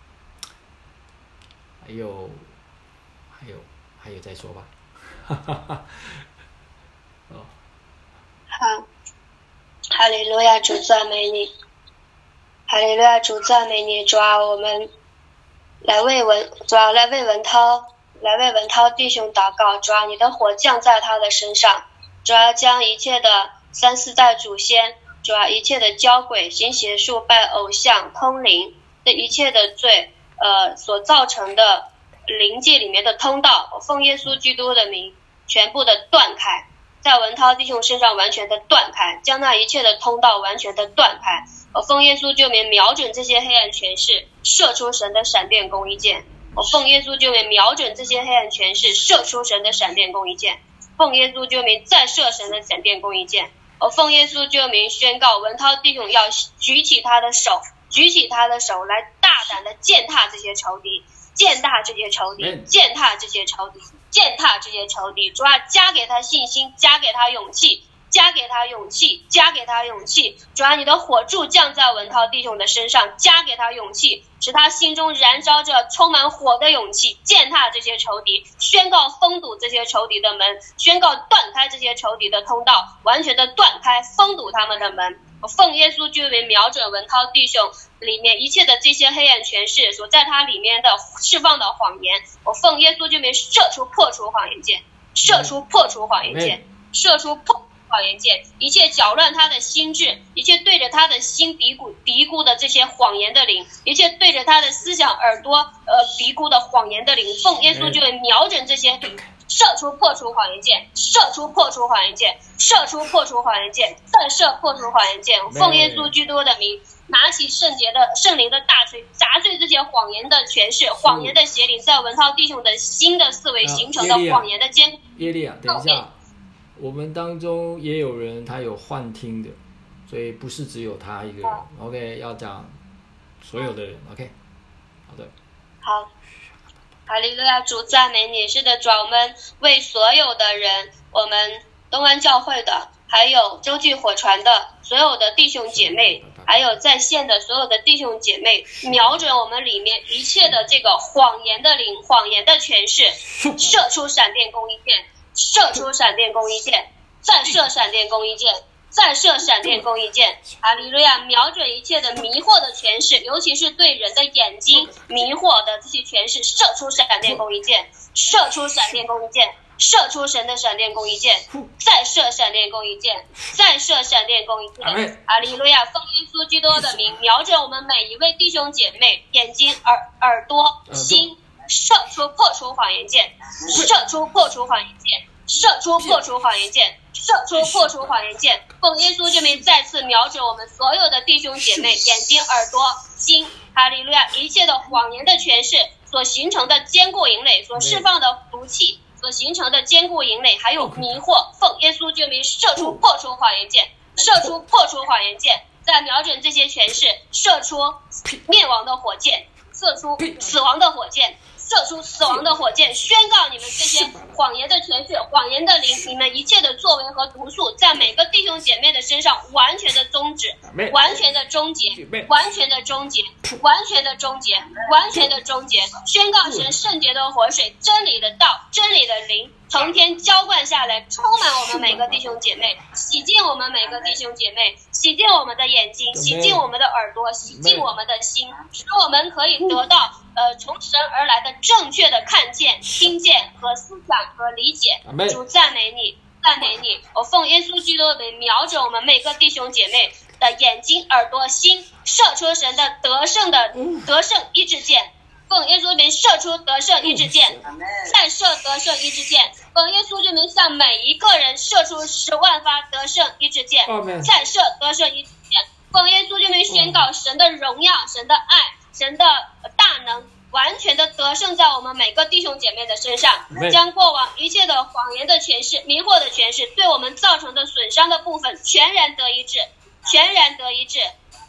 还有还有还有再说吧。哈哈哈。哦。 好，哈利路亚，主赞美你，哈利路亚，主赞美你，主啊，我们来为文，主啊，来为文涛，来为文涛弟兄祷告，主啊，你的火降在他的身上，主啊，将一切的三四代祖先，主啊，一切的交鬼、行邪术、拜偶像、通灵的一切的罪，呃，所造成的灵界里面的通道，我奉耶稣基督的名，全部的断开。在文涛弟兄身上完全的断开，将那一切的通道完全的断开。我奉耶稣救名瞄准这些黑暗权势，射出神的闪电公义剑。我奉耶稣救名瞄准这些黑暗权势，射出神的闪电公义剑。奉耶稣救名再射神的闪电公义剑。我奉耶稣救名宣告，文涛弟兄要举起他的手，举起他的手来大胆的践踏这些仇敌，践踏这些仇敌，践踏这些仇敌。践踏这些仇敌，主啊，加给他信心，加给他勇气，加给他勇气，加给他勇气。主啊，你的火柱降在文涛弟兄的身上，加给他勇气，使他心中燃烧着充满火的勇气，践踏这些仇敌，宣告封堵这些仇敌的门，宣告断开这些仇敌的通道，完全的断开，封堵他们的门。我奉耶稣基督为瞄准文涛弟兄里面一切的这些黑暗权势所在他里面的释放的谎言，我奉耶稣基督为射出破除谎言剑，射出破除谎言剑，射出破除谎言剑，一切搅乱他的心智，一切对着他的心嘀咕嘀咕的这些谎言的灵，一切对着他的思想耳朵呃嘀咕的谎言的灵，奉耶稣基督为瞄准这些灵，射出破除谎言剑，射出破除谎言剑，射出破除谎言剑，再射破除谎言剑。奉耶稣基督的名，拿起圣洁的圣灵的大锤，砸碎这些谎言的权势、谎言的邪灵，在文涛弟兄的新的思维形成的谎言的坚固。 耶利亚，等一下，我们当中也有人他有幻听的，所以不是只有他一个人。OK， 要讲所有的人。OK， 好的。 好。哈利路亚，主赞美你。是的，主，我们为所有的人，我们东安教会的，还有洲际火传的所有的弟兄姐妹，还有在线的所有的弟兄姐妹，瞄准我们里面一切的这个谎言的灵、谎言的权势，射出闪电公义剑，射出闪电公义剑，再射闪电公义剑，再射闪电公义剑。哈利路亚，瞄准一切的迷惑的权势，尤其是对人的眼睛迷惑的这些权势，射出闪电公义剑，射出闪电公义剑，射出神的闪电公义剑，再射闪电公义剑，再射闪电公义剑。哈利路亚，奉耶稣基督的名，瞄准我们每一位弟兄姐妹眼睛、耳耳朵、心，射出破除谎言剑，射出破除谎言剑，射出破除谎言剑，射出破除谎言剑。奉耶稣之名，再次瞄准我们所有的弟兄姐妹眼睛、耳朵、心。哈利路亚，一切的谎言的权势所形成的坚固营垒，所释放的毒气所形成的坚固营垒，还有迷惑，奉耶稣之名射出破除谎言剑，射出破除谎言剑，再瞄准这些权势，射出灭亡的火箭，射出死亡的火箭，射出死亡的火箭，宣告你们这些谎言的权势、谎言的灵，你们一切的作为和毒素，在每个弟兄姐妹的身上完全的终止，完全的终结，完全的终结，完全的终结，完全的终结。宣告神圣洁的活水、真理的道、真理的灵从天浇灌下来，充满我们每个弟兄姐妹，洗净我们每个弟兄姐妹，洗净我们的眼睛，洗净我们的耳朵，洗净我们的心，使我们可以得到呃从神而来的正确的看见、听见和思想和理解。主赞美你，赞美你！我奉耶稣基督的名，瞄准我们每个弟兄姐妹的眼睛、耳朵、心，射出神的得胜的得胜医治剑。奉耶稣名射出得胜医治剑，再射得胜医治剑。奉耶稣之名向每一个人射出十万发得胜医治剑，再射得胜医治剑。奉耶稣之名宣告神的荣耀、神的爱、神的大能完全的得胜在我们每个弟兄姐妹的身上，将过往一切的谎言的权势、迷惑的权势对我们造成的损伤的部分全然得医治，全然得医治。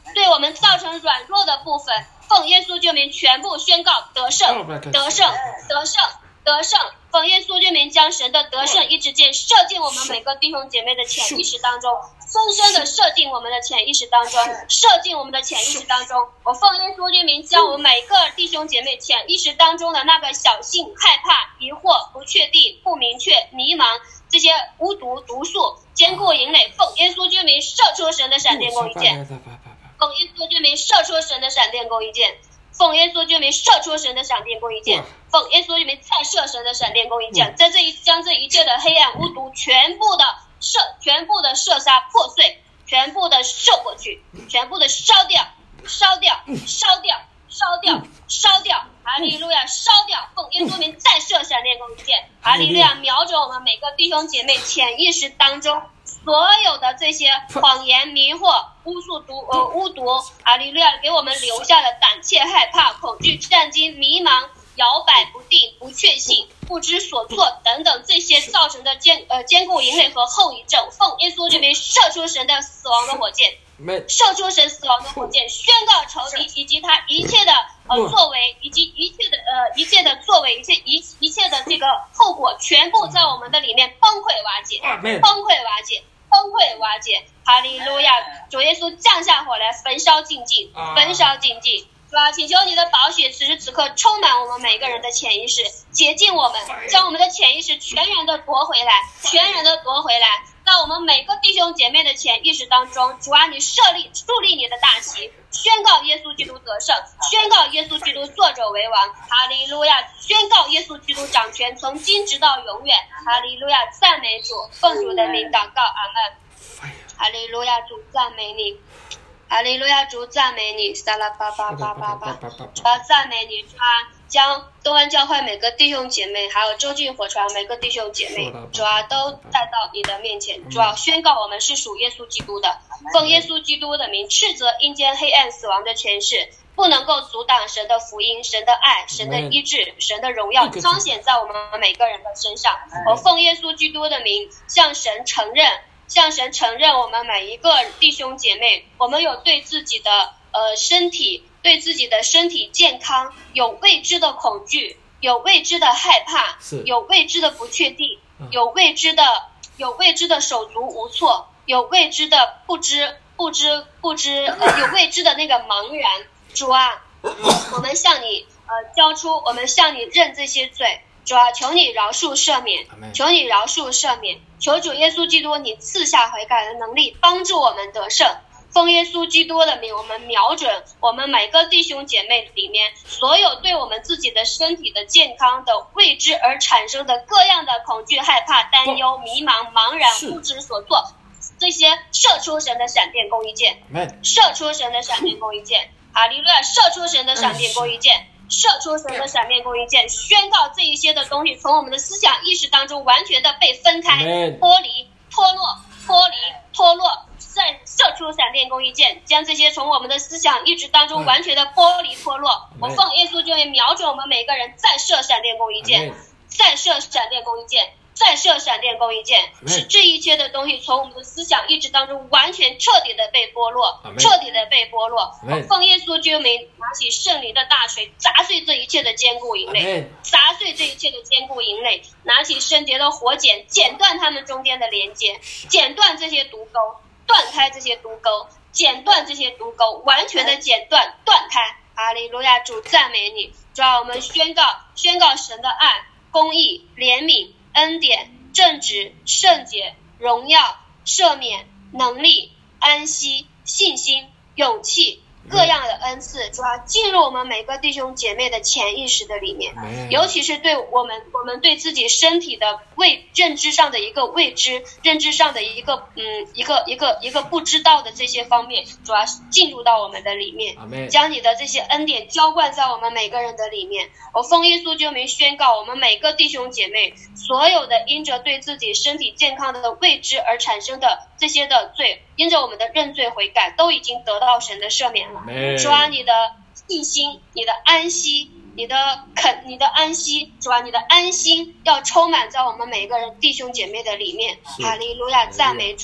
对我们造成软弱的部分，奉耶稣救名全部宣告得胜，得胜，得胜，得胜。奉耶稣救名将神的得胜意志箭射进我们每个弟兄姐妹的潜意识当中，深深的射进我们的潜意识当中，射进我们的潜意识当中。我奉耶稣救名将我们每个弟兄姐妹潜意识当中的那个小性、害怕、疑惑、不确定、不明确、迷茫，这些无毒、毒素、坚固营垒，奉耶稣救名射出神的闪电攻一箭，奉耶稣救名射出神的闪电攻一箭，奉耶稣救名射出神的闪电攻一箭，奉耶稣救名再射神的闪电攻一箭，在这一将这一切的黑暗污毒全部的射，全部的射杀破碎，全部的射过去，全部的烧掉，烧掉，烧掉，烧掉，烧掉，哈利路亚，烧掉！奉耶稣名再射闪电攻一箭，哈利路亚，瞄准我们每个弟兄姐妹潜意识当中所有的这些谎言、迷惑、巫术毒呃巫毒，哈利路亚，给我们留下了胆怯、害怕、恐惧、战惊、迷茫、摇摆不定、不确信、不知所措等等这些造成的坚呃坚固营垒和后遗症，奉耶稣这边射出神的死亡的火箭，射出神死亡的火箭，宣告仇敌以及他一切的呃作为，以及一切的呃一切的作为，一切一一切的这个后果，全部在我们的里面崩溃瓦解，崩溃瓦解，崩溃瓦解。哈利路亚！主耶稣降下火来，焚烧尽尽，焚烧尽尽。主啊，请求你的宝血此时此刻充满我们每个人的潜意识，洁净我们，将我们的潜意识全然的夺回来，全然的夺回来，在我们每个弟兄姐妹的潜意识当中。主啊，你设立树立你的大旗，宣告耶稣基督得胜，宣告耶稣基督作者为王。哈利路亚！宣告耶稣基督掌权，从今直到永远。哈利路亚！赞美主，奉主的名祷告，阿门。哈利路亚！主赞美你。哈利路亚，主赞美你，撒拉巴巴巴巴巴，主啊赞美你，主啊将东安教会每个弟兄姐妹，还有周记火传每个弟兄姐妹，主啊都带到你的面前，主啊宣告我们是属耶稣基督的，奉耶稣基督的名斥责阴间黑暗死亡的权势，不能够阻挡神的福音、神的爱、神的医治、神的荣耀彰显在我们每个人的身上。我奉耶稣基督的名向神承认。向神承认我们每一个弟兄姐妹，我们有对自己的呃身体，对自己的身体健康有未知的恐惧，有未知的害怕，有未知的不确定，有未知的有未知的手足无措，有未知的不知不知不知、呃、有未知的那个茫然。主啊，我们向你呃交出，我们向你认这些罪。主啊，求你饶恕赦免，求你饶恕赦免，求主耶稣基督你赐下悔改的能力，帮助我们得胜。奉耶稣基督的名，我们瞄准我们每个弟兄姐妹里面所有对我们自己的身体的健康的未知而产生的各样的恐惧、害怕、担忧、迷茫、茫然、不知所措，这些射出神的闪电攻一箭，射出神的闪电攻一箭，哈利路亚！射出神的闪电攻一箭。射出神的闪电攻一箭，宣告这一些的东西从我们的思想意识当中完全的被分开、脱离、脱落、脱离、脱落，再射出闪电攻一箭，将这些从我们的思想意识当中完全的脱离、脱落。我奉耶稣就会瞄准我们每个人，再射闪电攻一箭，再射闪电攻一箭。再射闪电攻一箭，使这一切的东西从我们的思想意志当中完全彻底的被剥落，彻底的被剥落。我奉耶稣之名，拿起圣灵的大锤，砸碎这一切的坚固营垒，砸碎这一切的坚固营垒，拿起圣洁的火剪，剪断它们中间的连接，剪断这些毒钩，断开这些毒钩，剪断这些毒钩，完全的剪断，断开。哈利路亚！主赞美你，主啊，我们宣告，宣告神的爱、公义、怜悯、恩典、正直、圣洁、荣耀、赦免、能力、安息、信心、勇气，各样的恩赐，主要进入我们每个弟兄姐妹的潜意识的里面，尤其是对我们我们对自己身体的未认知上的一个未知，认知上的一个嗯一个一个一个不知道的这些方面，主要进入到我们的里面，将你的这些恩典浇灌在我们每个人的里面。我奉耶稣之名宣告，我们每个弟兄姐妹所有的因着对自己身体健康的未知而产生的这些的罪，因着我们的认罪悔改，都已经得到神的赦免了。主啊，你的信心，你的安息，你的肯，你的安息，主啊，你的安心要充满在我们每个人弟兄姐妹的里面。哈利路亚，赞美主！我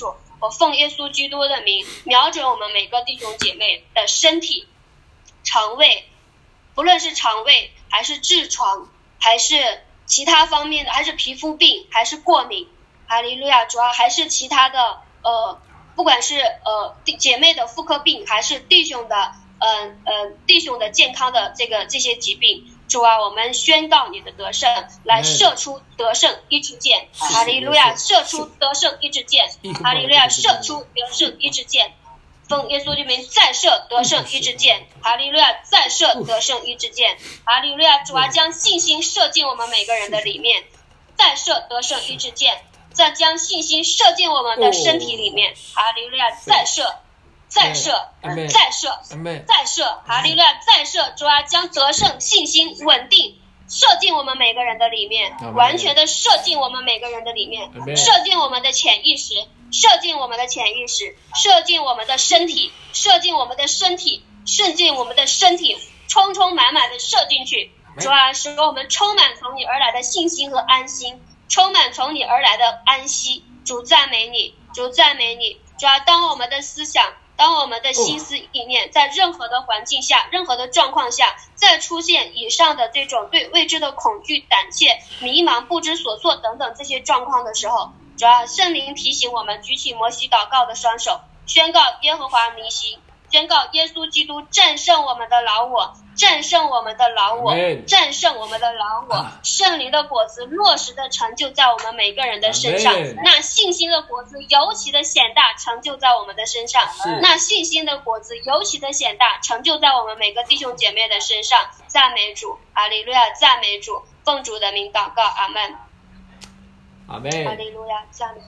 我奉耶稣基督的名，瞄准我们每个弟兄姐妹的身体、肠胃，不论是肠胃还是痔疮，还是其他方面的，还是皮肤病，还是过敏，哈利路亚，主要还是其他的呃，不管是呃姐妹的妇科病，还是弟兄的呃呃弟兄的健康的这个这些疾病。主啊，我们宣告你的得胜，来射出得胜医治箭，哈利路亚，射出得胜医治箭，哈利路亚，射出得胜医治箭，奉耶稣的名再射得胜医治箭，哈利路亚，再射得胜医治箭，哈利路亚，主啊，将信心射进我们每个人的里面，再射得胜医治箭，再将信心射进我们的身体里面，哈利路亚，再射。再射，再射，再射，哈利路亚，再射，主啊，将得胜、信心、稳定射进我们每个人的里面，完全的射进我们每个人的里面，射进我们的潜意识，射进我们的潜意识，射进我们的身体，射进我们的身体，射进我们的身体，充充满满的射进去，主啊，使我们充满从你而来的信心和安心，充满从你而来的安息。主赞美你，主赞美你，主啊，当我们的思想。当我们的心思意念在任何的环境下、任何的状况下，再出现以上的这种对未知的恐惧、胆怯、迷茫、不知所措等等这些状况的时候，主要圣灵提醒我们举起摩西祷告的双手，宣告耶和华尼西，宣告耶稣基督战胜我们的老我，战胜我们的老我，战胜我们的老我，圣灵的果子落实的成就在我们每个人的身上，那信心的果子尤其的显大成就在我们的身上，那信心的果子尤其的显大成就在我们每个弟兄姐妹的身上。赞美主，哈利路亚，赞美主，奉主的名祷告，阿们， 阿们， 哈利路亚，赞美主。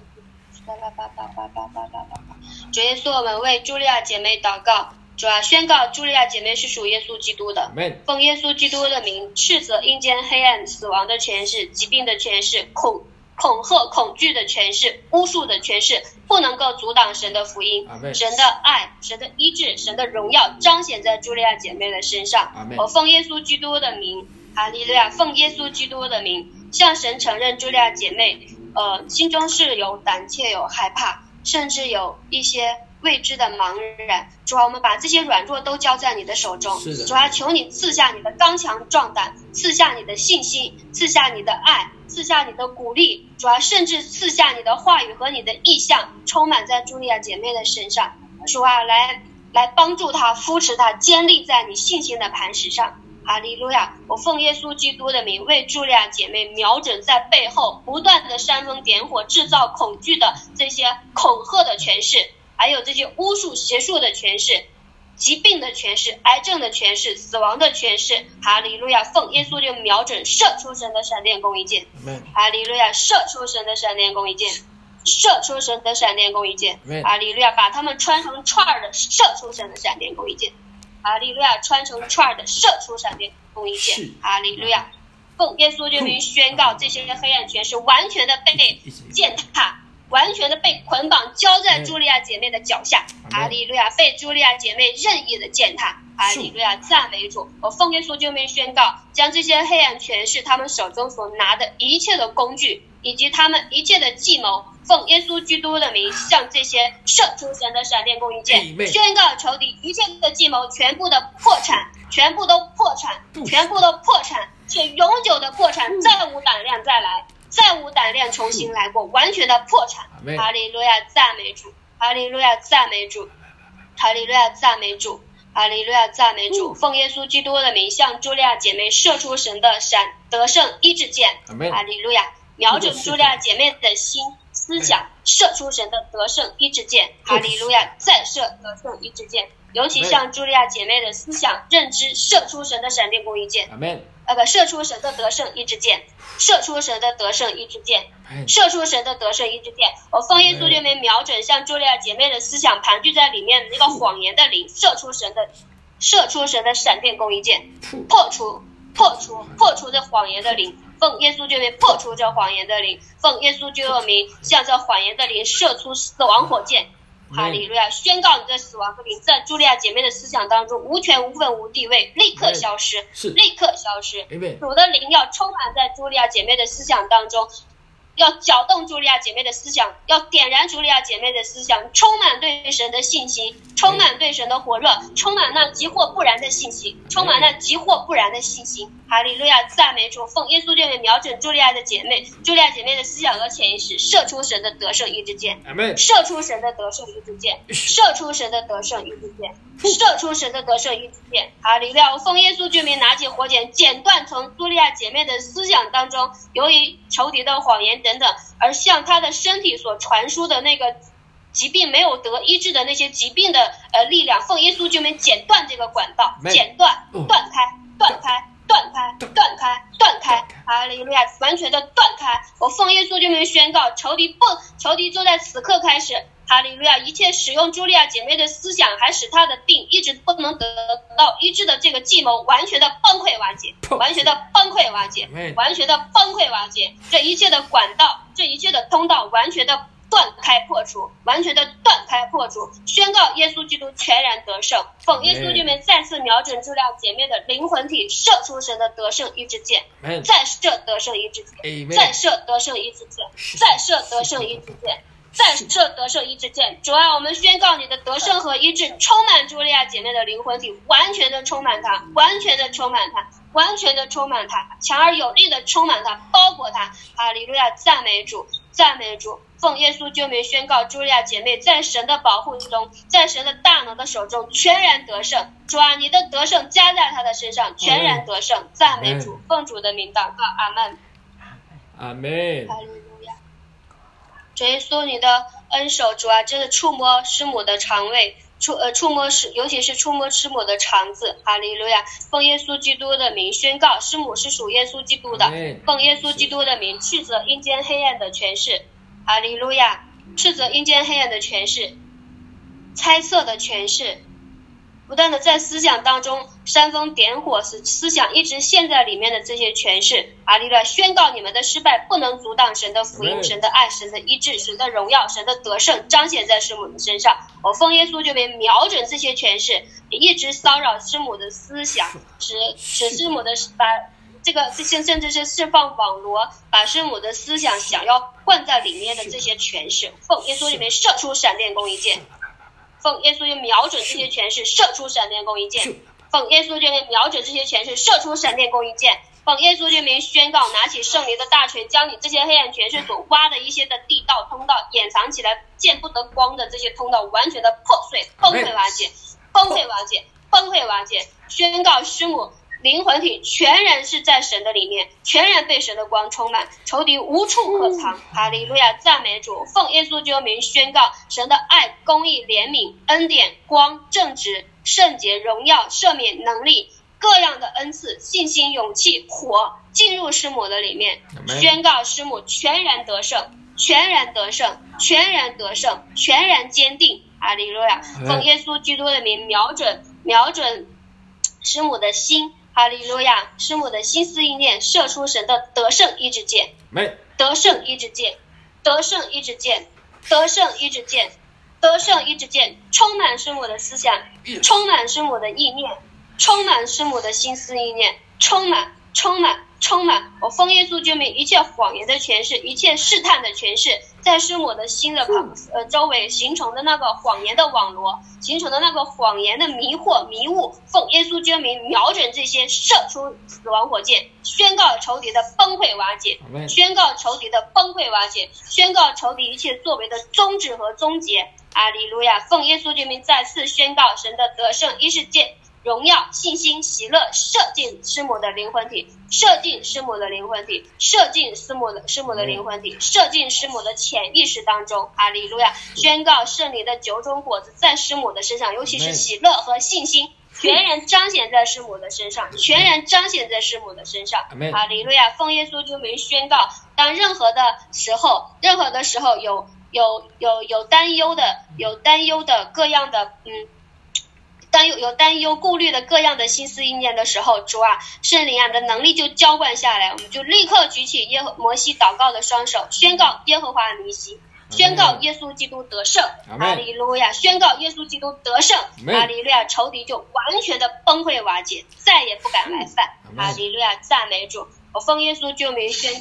主耶稣，我们为茱莉亚姐妹祷告，主啊，宣告茱莉亚姐妹是属耶稣基督的，奉耶稣基督的名，斥责阴间黑暗、死亡的权势、疾病的权势、恐恐吓、恐惧的权势、巫术的权势，不能够阻挡神的福音，神的爱、神的医治、神的荣耀彰显在茱莉亚姐妹的身上。我奉耶稣基督的名，哈利路亚，奉耶稣基督的名，向神承认茱莉亚姐妹呃，心中是有胆怯、有害怕，甚至有一些未知的茫然。主啊，我们把这些软弱都交在你的手中。主啊，求你赐下你的刚强壮胆，赐下你的信心，赐下你的爱，赐下你的鼓励。主啊，甚至赐下你的话语和你的意象，充满在茱莉亚姐妹的身上。主啊，来来帮助她，扶持她，坚立在你信心的磐石上。哈利路亚！我奉耶稣基督的名，为茱莉亚姐妹瞄准在背后不断的煽风点火、制造恐惧的这些恐吓的权势，还有这些巫术邪术的权势、疾病的权势、癌症的权势、死亡的权势。哈利路亚！奉耶稣就瞄准，射出神的闪电弓一箭。哈利路亚！射出神的闪电弓一箭，射出神的闪电弓一箭。哈利路亚！把他们穿成串儿的，射出神的闪电弓一箭。哈利路亚，穿成串的射出闪电弓一箭。哈利路亚，奉耶稣之名宣告，这些黑暗权势完全的被践踏，完全的被捆绑，交在茱莉亚姐妹的脚下。哈利路亚，被茱莉亚姐妹任意的践踏。哈利路亚，赞美主！我奉耶稣之名宣告，将这些黑暗权势他们手中所拿的一切的工具，以及他们一切的计谋，奉耶稣基督的名，向这些射出神的闪电弓一箭，宣告仇敌一切的计谋全部的破产，全部都破产，全部都破产，且永久的破产，再无胆量再来，再无胆量重新来过，完全的破产。哈利路亚，赞美主！哈利路亚，赞美主！哈利路亚，赞美主！哈利路亚，赞美主！奉耶稣基督的名，向茱莉亚姐妹射出神的闪得胜医治箭。哈利路亚，瞄准茱莉亚姐妹的心思想，射出神的得胜医治箭。哈利路亚，再射得胜医治箭。尤其向茱莉亚姐妹的思想认知，射出神的闪电弓一箭。呃不，射出神的得胜医治箭，射出神的得胜医治箭，射出神的得胜医治箭。我奉耶稣之名瞄准向茱莉亚姐妹的思想盘踞在里面的那个谎言的灵，射出神的射出神的闪电弓一箭，破除破除破除这谎言的灵。奉耶稣之名破除这谎言的灵，奉耶稣基督的名向这谎言的灵射出死亡火箭。哈利路亚！宣告你这死亡的灵在茱莉亚姐妹的思想当中无权无份无地位，立刻消失，立刻消失。主的灵要充满在茱莉亚姐妹的思想当中， 要搅动茱莉亚姐妹的思想，要点燃茱莉亚姐妹的思想，充满对神的信心，充满对神的火热，充满那急或不然的信心，充满那急或不然的信心。哈利路亚，赞美主！奉耶稣之名瞄准茱莉亚的姐妹，茱莉亚姐妹的思想和潜意识，射出神的得胜意志箭，射出神的得胜意志箭，射出神的得胜意志箭，射出神的得胜意志箭。哈利路亚！我奉耶稣之名拿起火剪，剪断从茱莉亚姐妹的思想当中，由于仇敌的谎言等等，而向她的身体所传输的那个疾病没有得医治的那些疾病的呃力量，奉耶稣之名剪断这个管道，剪断、断开、断开、断开、断开、断开，哈利路亚，完全的断开。我奉耶稣之名宣告，仇敌不，仇敌就在此刻开始。哈利路亚！一切使用茱莉亚姐妹的思想，还使她的病一直不能得到医治的这个计谋，完全的崩溃瓦解，完全的崩溃瓦解，完全的崩溃瓦解。这一切的管道，这一切的通道，完全的断开破除，完全的断开破除。宣告耶稣基督全然得胜。奉耶稣之名再次瞄准茱莉亚姐妹的灵魂体，射出神的得胜医治箭，再射得胜医治箭，再射得胜医治箭，再射得胜医治箭。再射得胜医治箭。主啊，我们宣告你的得胜和医治充满茱莉亚姐妹的灵魂体，完全的充满她，完全的充满她，完全的充满她，强而有力的充满她，包裹她。哈利路亚，赞美主，赞美主。奉耶稣救名宣告，茱莉亚姐妹在神的保护中，在神的大能的手中全然得胜。主啊，你的得胜加在她的身上，全然得胜。赞美主，奉主的名祷告，阿们。 阿们。 哈利路亚。主耶稣，你的恩手，主啊，真的触摸师母的肠胃，触呃触摸师，尤其是触摸师母的肠子。哈利路亚！奉耶稣基督的名宣告，师母是属耶稣基督的。奉耶稣基督的名斥责阴间黑暗的权势。哈利路亚！斥责阴间黑暗的权势，猜测的权势，不断的在思想当中煽风点火，使思想一直陷在里面的这些权势，哈利路亚！宣告你们的失败不能阻挡神的福音、神的爱、神的医治、神的荣耀、神的得胜彰显在师母的身上。我奉耶稣就名瞄准这些权势，一直骚扰师母的思想，使使师母的把这个这些甚至是释放网罗，把师母的思想想要灌在里面的这些权势，奉耶稣里面射出闪电弓一箭。奉耶稣就瞄准这些权势，射出闪电弓一箭。奉耶稣就瞄准这些权势，射出闪电弓一箭。奉耶稣就名宣告，拿起圣灵的大锤，将你这些黑暗权势所挖的一些的地道通道，掩藏起来见不得光的这些通道，完全的破碎、崩溃瓦解、崩溃瓦解、崩溃瓦解。宣告师母灵魂体全然是在神的里面，全然被神的光充满，仇敌无处可藏。哈利路亚，赞美主！奉耶稣之名宣告，神的爱、公义、怜悯、恩典、光、正直、圣洁、荣耀、赦免、能力，各样的恩赐、信心、勇气、火进入师母的里面，宣告师母全然得胜，全然得胜，全然得胜，全然坚定。哈利路亚！奉耶稣基督的名瞄准瞄准师母的心。哈利路亚！师母的心思意念射出神的得胜医治箭，得胜医治箭，得胜医治箭，得胜医治箭，得胜医治箭，充满师母的思想，充满师母的意念，充满师母的心思意念，充满充满充满。我奉耶稣之名，一切谎言的权势，一切试探的权势，在师母的心的旁呃周围形成的那个谎言的网罗，形成的那个谎言的迷惑迷雾，奉耶稣之名瞄准这些，射出死亡火箭，宣告仇敌的崩溃瓦解，宣告仇敌的崩溃瓦解，宣告仇敌一切作为的终止和终结。哈利路亚！奉耶稣之名再次宣告神的得胜一世界。荣耀、信心、喜乐射进师母的灵魂体，射进师母的灵魂体，射进师母的师母的灵魂体，射进师母的潜意识当中。哈利路亚！宣告圣灵的九种果子在师母的身上，尤其是喜乐和信心，全然彰显在师母的身上，全然彰显在师母的身上。哈利路亚！奉耶稣之名宣告，当任何的时候，任何的时候有有有有担忧的，有担忧的各样的嗯。担忧有担忧顾虑的各样的心思意念的时候，主啊，圣灵啊的能力就浇灌下来，我们就立刻举起耶和摩西祷告的双手，宣告耶和华尼西，宣告耶稣基督得胜。哈利路亚！宣告耶稣基督得胜。哈利路亚！仇敌就完全的崩溃瓦解，再也不敢来犯。哈利路亚！赞美主！我奉耶稣救名宣告，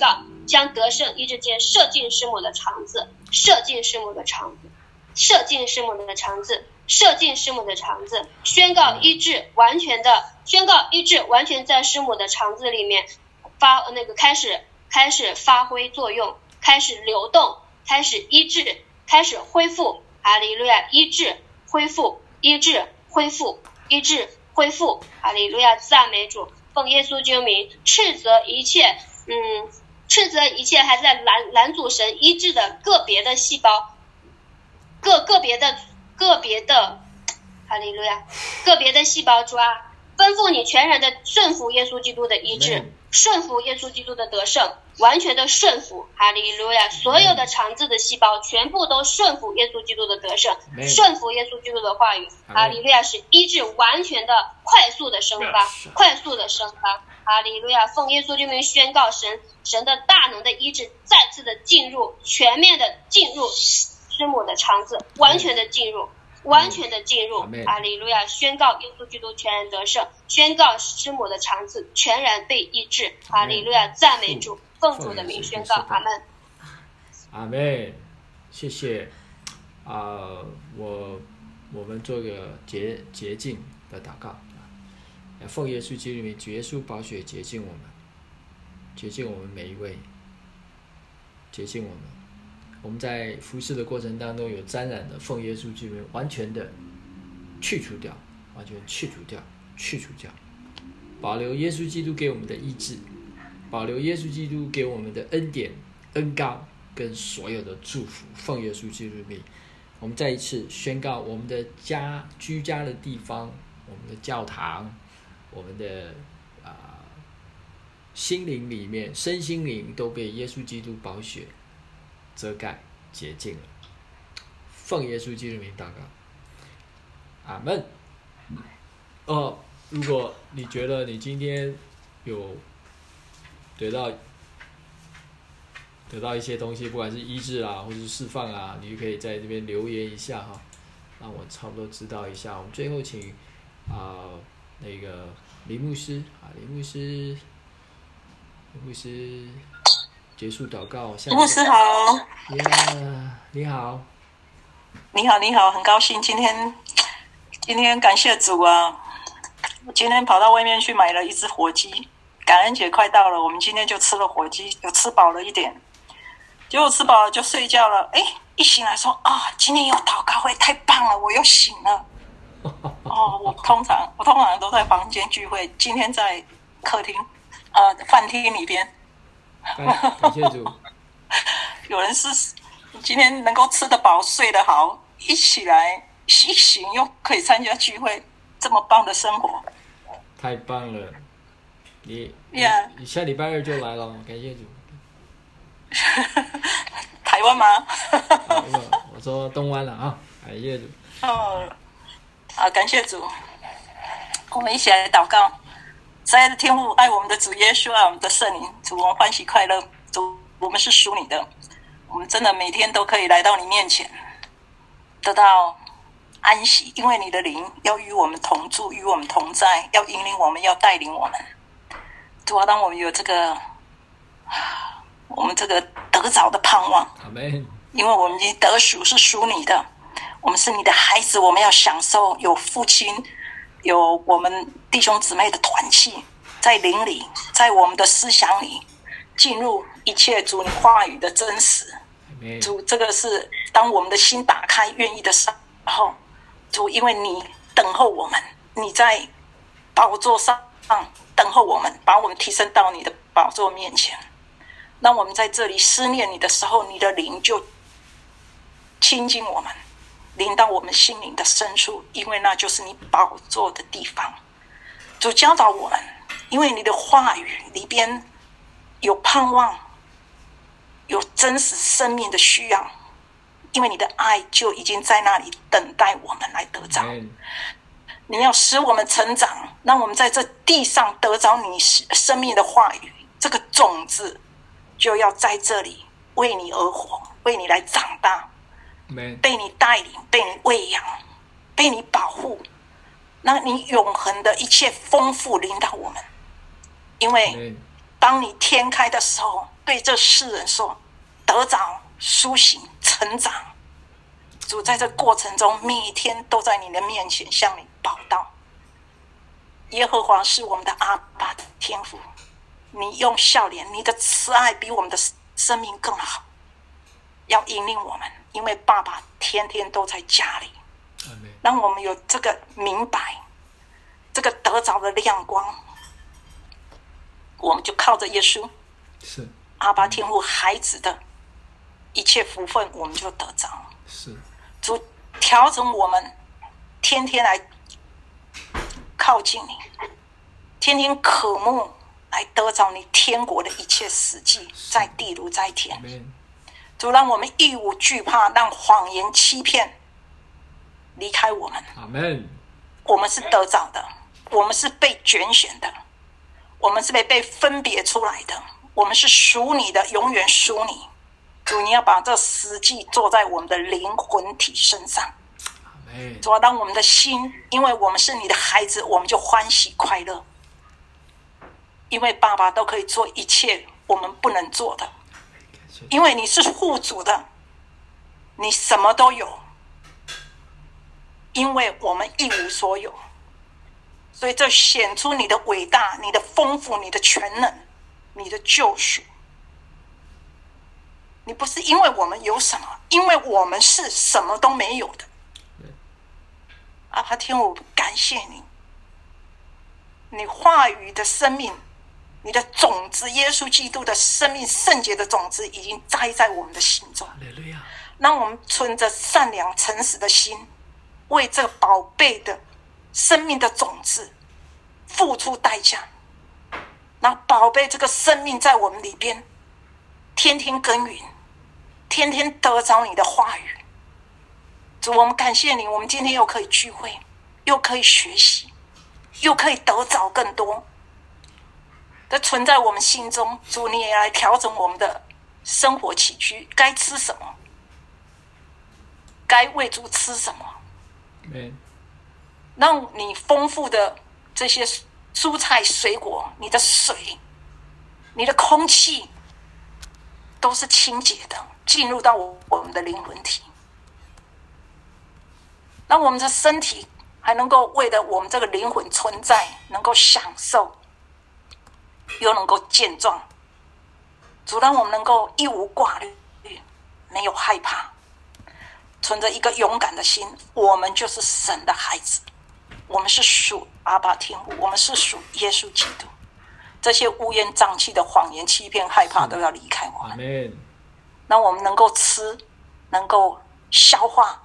将得胜医治剑射进师母的肠子，射进师母的肠子，射进师母的肠子，射进师母的肠子，宣告医治完全的，宣告医治完全在师母的肠子里面发那个开始开始发挥作用，开始流动，开始医治，开始恢复。哈利路亚！医治恢复，医治恢复，医治恢复。哈利路亚！赞美主，奉耶稣基督名斥责一切嗯斥责一切还在拦拦阻神医治的个别的细胞，个个别的个别的哈利路亚个别的细胞。主啊，吩咐你全然的顺服耶稣基督的医治，顺服耶稣基督的得胜，完全的顺服。哈利路亚！所有的肠子的细胞全部都顺服耶稣基督的得胜，顺服耶稣基督的话语。哈利路亚！是医治完全的快速的生发，快速的生发。哈利路亚！奉耶稣之名宣告神神的大能的医治再次的进入，全面的进入师母的肠子，完全的进入，完全的进入。哈利路亚！宣告耶稣基督全然得胜，宣告师母的肠子全然被医治。哈利路亚！赞美主，奉主的名宣告，阿们。 阿们，谢谢。啊、呃，我我们做个洁洁净的祷告。奉耶稣基督名，主耶稣宝血洁净我们，洁净我们每一位，洁净我们。我们在服事的过程当中有沾染的，奉耶稣基督名完全的去除掉，完全去除掉，去除掉，保留耶稣基督给我们的医治，保留耶稣基督给我们的恩典、恩膏跟所有的祝福。奉耶稣基督名，我们再一次宣告，我们的家居家的地方，我们的教堂，我们的啊、呃、心灵里面，身心灵都被耶稣基督宝血遮盖洁净了。奉耶稣基督名祷告，阿们。哦，如果你觉得你今天有得到得到一些东西，不管是医治啊，或者是释放啊，你就可以在这边留言一下哈，让我差不多知道一下。我们最后请啊、呃、那个林牧师啊，林牧师，林牧师结束祷告。 林牧师好。 Yeah, 你好。 你好，你好，很高兴今天今天感谢主啊！我今天跑到外面去买了一只火鸡，感恩节快到了，我们今天就吃了火鸡，有吃饱了一点。结果吃饱了就睡觉了，哎，一醒来说啊，今天有祷告会，太棒了，我又醒了。哦，我通常我通常都在房间聚会，今天在客厅，呃，饭厅里边。 感谢主。 有人是今天能够吃得饱、睡得好，一起来一醒又可以参加聚会，这么棒的生活， 太棒了！你 yeah. 你下礼拜二就来了，感谢主。 台湾吗？ 啊、我说东湾了啊，感谢主。 哦，好，感谢主。我们一起来祷告。慈爱的天父，爱我们的主耶稣，爱我们的圣灵，主，我们欢喜快乐。主，我们是属你的，我们真的每天都可以来到你面前，得到安息，因为你的灵要与我们同住，与我们同在，要引领我们，要带领我们。主啊，当我们有这个，我们这个得着的盼望， 阿们。 因为我们已经得属，是属你的，我们是你的孩子，我们要享受有父亲，有我们弟兄姊妹的团契，在灵里，在我们的思想里，进入一切主你话语的真实。主，这个是当我们的心打开愿意的时候，主，因为你等候我们，你在宝座上等候我们，把我们提升到你的宝座面前。当我们在这里思念你的时候，你的灵就亲近我们，临到我们心灵的深处，因为那就是你宝座的地方。主，教导我们，因为你的话语里边有盼望，有真实生命的需要，因为你的爱就已经在那里等待我们来得着。你要使我们成长，让我们在这地上得着你生命的话语，这个种子就要在这里为你而活，为你来长大，被你带领，被你喂养，被你保护，让你永恒的一切丰富临到我们。因为当你天开的时候， 对这世人说：得着、苏醒、成长。主在这过程中，每天都在你的面前向你报道。耶和华是我们的阿爸的天父，你用笑脸，你的慈爱比我们的生命更好，要引领我们，因为爸爸天天都在家里，让我们有这个明白，这个得着的亮光，我们就靠着耶稣， 是阿爸天父孩子的一切福分，我们就得着。 是主调整我们，天天来靠近你，天天渴慕来得着你天国的一切实际，在地如在天。主让我们一无惧怕，让谎言欺骗离开我们。 阿们。 我们是得着的，我们是被拣选的，我们是被被分别出来的，我们是属你的，永远属你。主，你要把这实际做在我们的灵魂体身上。主要让我们的心，因为我们是你的孩子，我们就欢喜快乐，因为爸爸都可以做一切我们不能做的，因为你是富足的，你什么都有，因为我们一无所有，所以这显出你的伟大，你的丰富，你的全能，你的救赎。你不是因为我们有什么，因为我们是什么都没有的。阿爸天父，感谢你，你话语的生命，你的种子，耶稣基督的生命圣洁的种子已经栽在我们的心中，让我们存着善良诚实的心，为这个宝贝的生命的种子付出代价，让宝贝这个生命在我们里边天天耕耘，天天得着你的话语。主，我们感谢你，我们今天又可以聚会，又可以学习，又可以得着更多的存在我们心中。主，你也来调整我们的生活起居，该吃什么，该喂猪吃什么，让你丰富的这些蔬菜水果，你的水，你的空气都是清洁的，进入到我们的灵魂体，让我们的身体还能够为了我们这个灵魂存在，能够享受，又能够健壮。主，让我们能够一无挂虑，没有害怕，存着一个勇敢的心。我们就是神的孩子，我们是属阿爸天父，我们是属耶稣基督。这些乌烟瘴气的谎言、欺骗、害怕都要离开我们，让我们能够吃，能够消化，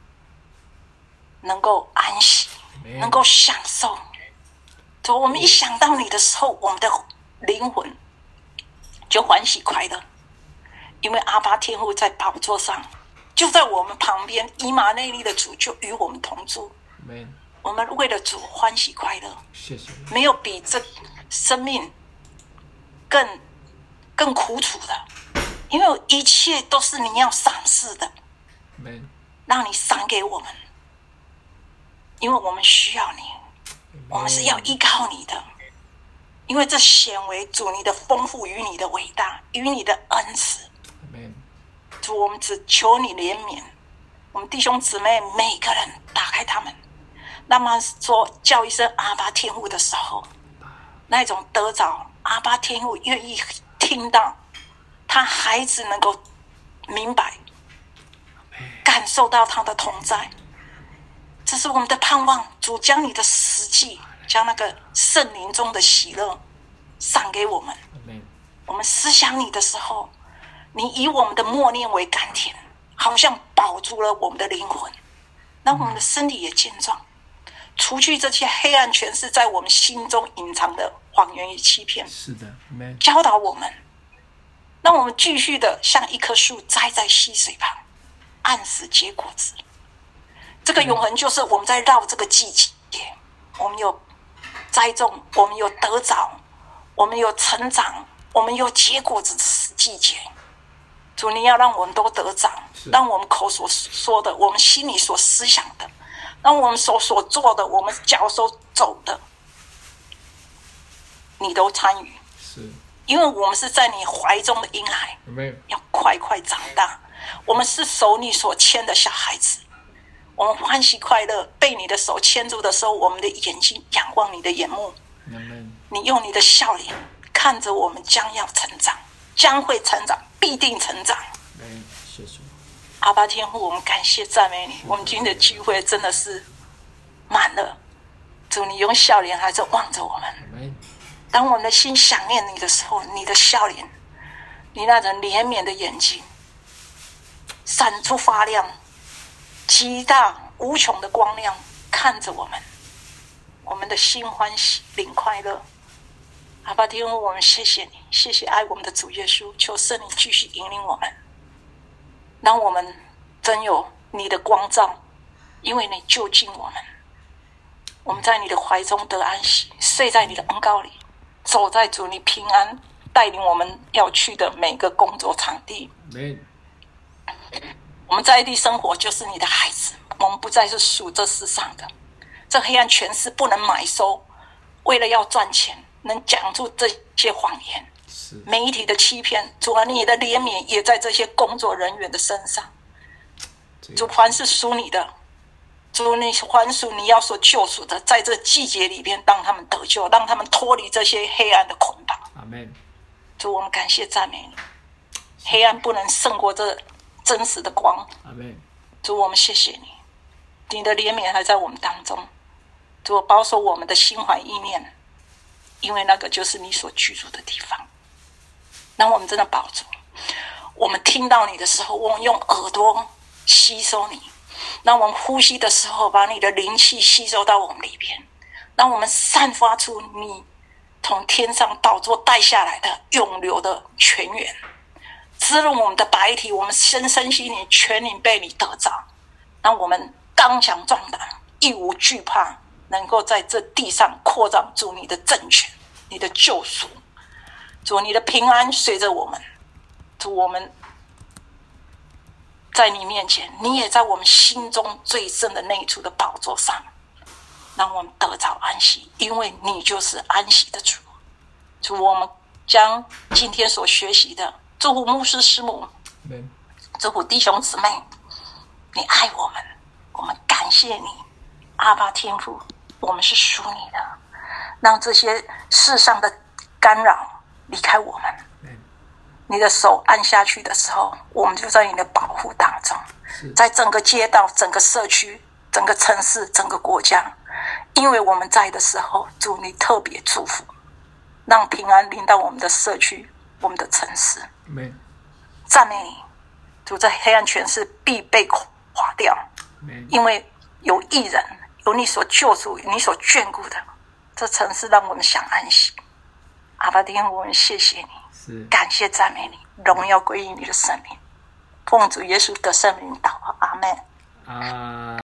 能够安息，能够享受。主，我们一想到你的时候，我们的灵魂就欢喜快乐，因为阿爸天父在宝座上，就在我们旁边，以马内利的主就与我们同住。我们为了主欢喜快乐， 谢谢。 没有比这生命更更苦楚的，因为一切都是你要赏赐的，让你赏给我们，因为我们需要你，我们是要依靠你的，因为这显为主你的丰富与你的伟大与你的恩慈。主，我们只求你怜悯我们弟兄姊妹，每个人打开他们，那么说叫一声阿爸天父的时候，那种得着阿爸天父愿意听到他孩子能够明白感受到他的同在，这是我们的盼望。主，将你的实际，将那个圣灵中的喜乐赏给我们。我们思想你的时候，你以我们的默念为甘甜，好像保住了我们的灵魂，让我们的身体也健壮，除去这些黑暗权势在我们心中隐藏的谎言与欺骗。 是的， 教导我们，让我们继续的像一棵树栽在溪水旁，按时结果子。这个永恒就是我们在绕这个季节，我们有栽种，我们有得着，我们有成长，我们有结果子的季节。主，你要让我们都得长，让我们口所说的，我们心里所思想的，让我们手所做的，我们脚所走的，你都参与。 是， 因为我们是在你怀中的婴孩，要快快长大。我们是手你所牵的小孩子，我们欢喜快乐，被你的手牵住的时候，我们的眼睛仰望你的眼目，你用你的笑脸看着我们将要成长，将会成长，必定成长。阿爸天父，我们感谢赞美你，我们今天的聚会真的是满了。主，你用笑脸还是望着我们。当我们的心想念你的时候，你的笑脸，你那种怜悯的眼睛闪出发亮，极大无穷的光亮看着我们，我们的心欢喜领快乐。阿爸天父，我们谢谢你，谢谢爱我们的主耶稣，求圣灵继续引领我们，让我们真有你的光照，因为你就近我们，我们在你的怀中得安息，睡在你的恩膏里，走在主你平安带领我们要去的每个工作场地。我们在地生活就是你的孩子，我们不再是属这世上的，这黑暗权势不能买收，为了要赚钱能讲出这些谎言，媒体的欺骗，主啊，你的怜悯也在这些工作人员的身上。主，凡是属你的，主，你还属你要所救赎的，在这季节里边让他们得救，让他们脱离这些黑暗的捆绑。 阿们。 主，我们感谢赞美你，黑暗不能胜过这真实的光。 阿们。 主，我们谢谢你，你的怜悯还在我们当中。主，保守我们的心怀意念，因为那个就是你所居住的地方。让我们真的保住，我们听到你的时候，我们用耳朵吸收你，让我们呼吸的时候把你的灵气吸收到我们里边，让我们散发出你从天上宝座带下来的永流的泉源，滋润我们的白体，我们身身心灵全灵被你得着，让我们刚强壮胆，一无惧怕，能够在这地上扩张出你的政权，你的救赎。主，你的平安随着我们。主，我们在你面前，你也在我们心中最深的内处的宝座上，让我们得着安息，因为你就是安息的主。主，我们将今天所学习的，祝福牧师师母，祝福弟兄姊妹，你爱我们，我们感谢你，阿爸天父，我们是属你的，让这些世上的干扰离开我们，你的手按下去的时候，我们就在你的保护当中，在整个街道、整个社区、整个城市、整个国家，因为我们在的时候，主你特别祝福，让平安临到我们的社区、我们的城市。赞美你，主，在黑暗权势必被垮掉，因为有义人，有你所救赎、你所眷顾的，这城市让我们享安息。阿爸天父，我们谢谢你，感谢赞美你，荣耀归于你的圣名，奉主耶稣的圣名祷告，阿们。啊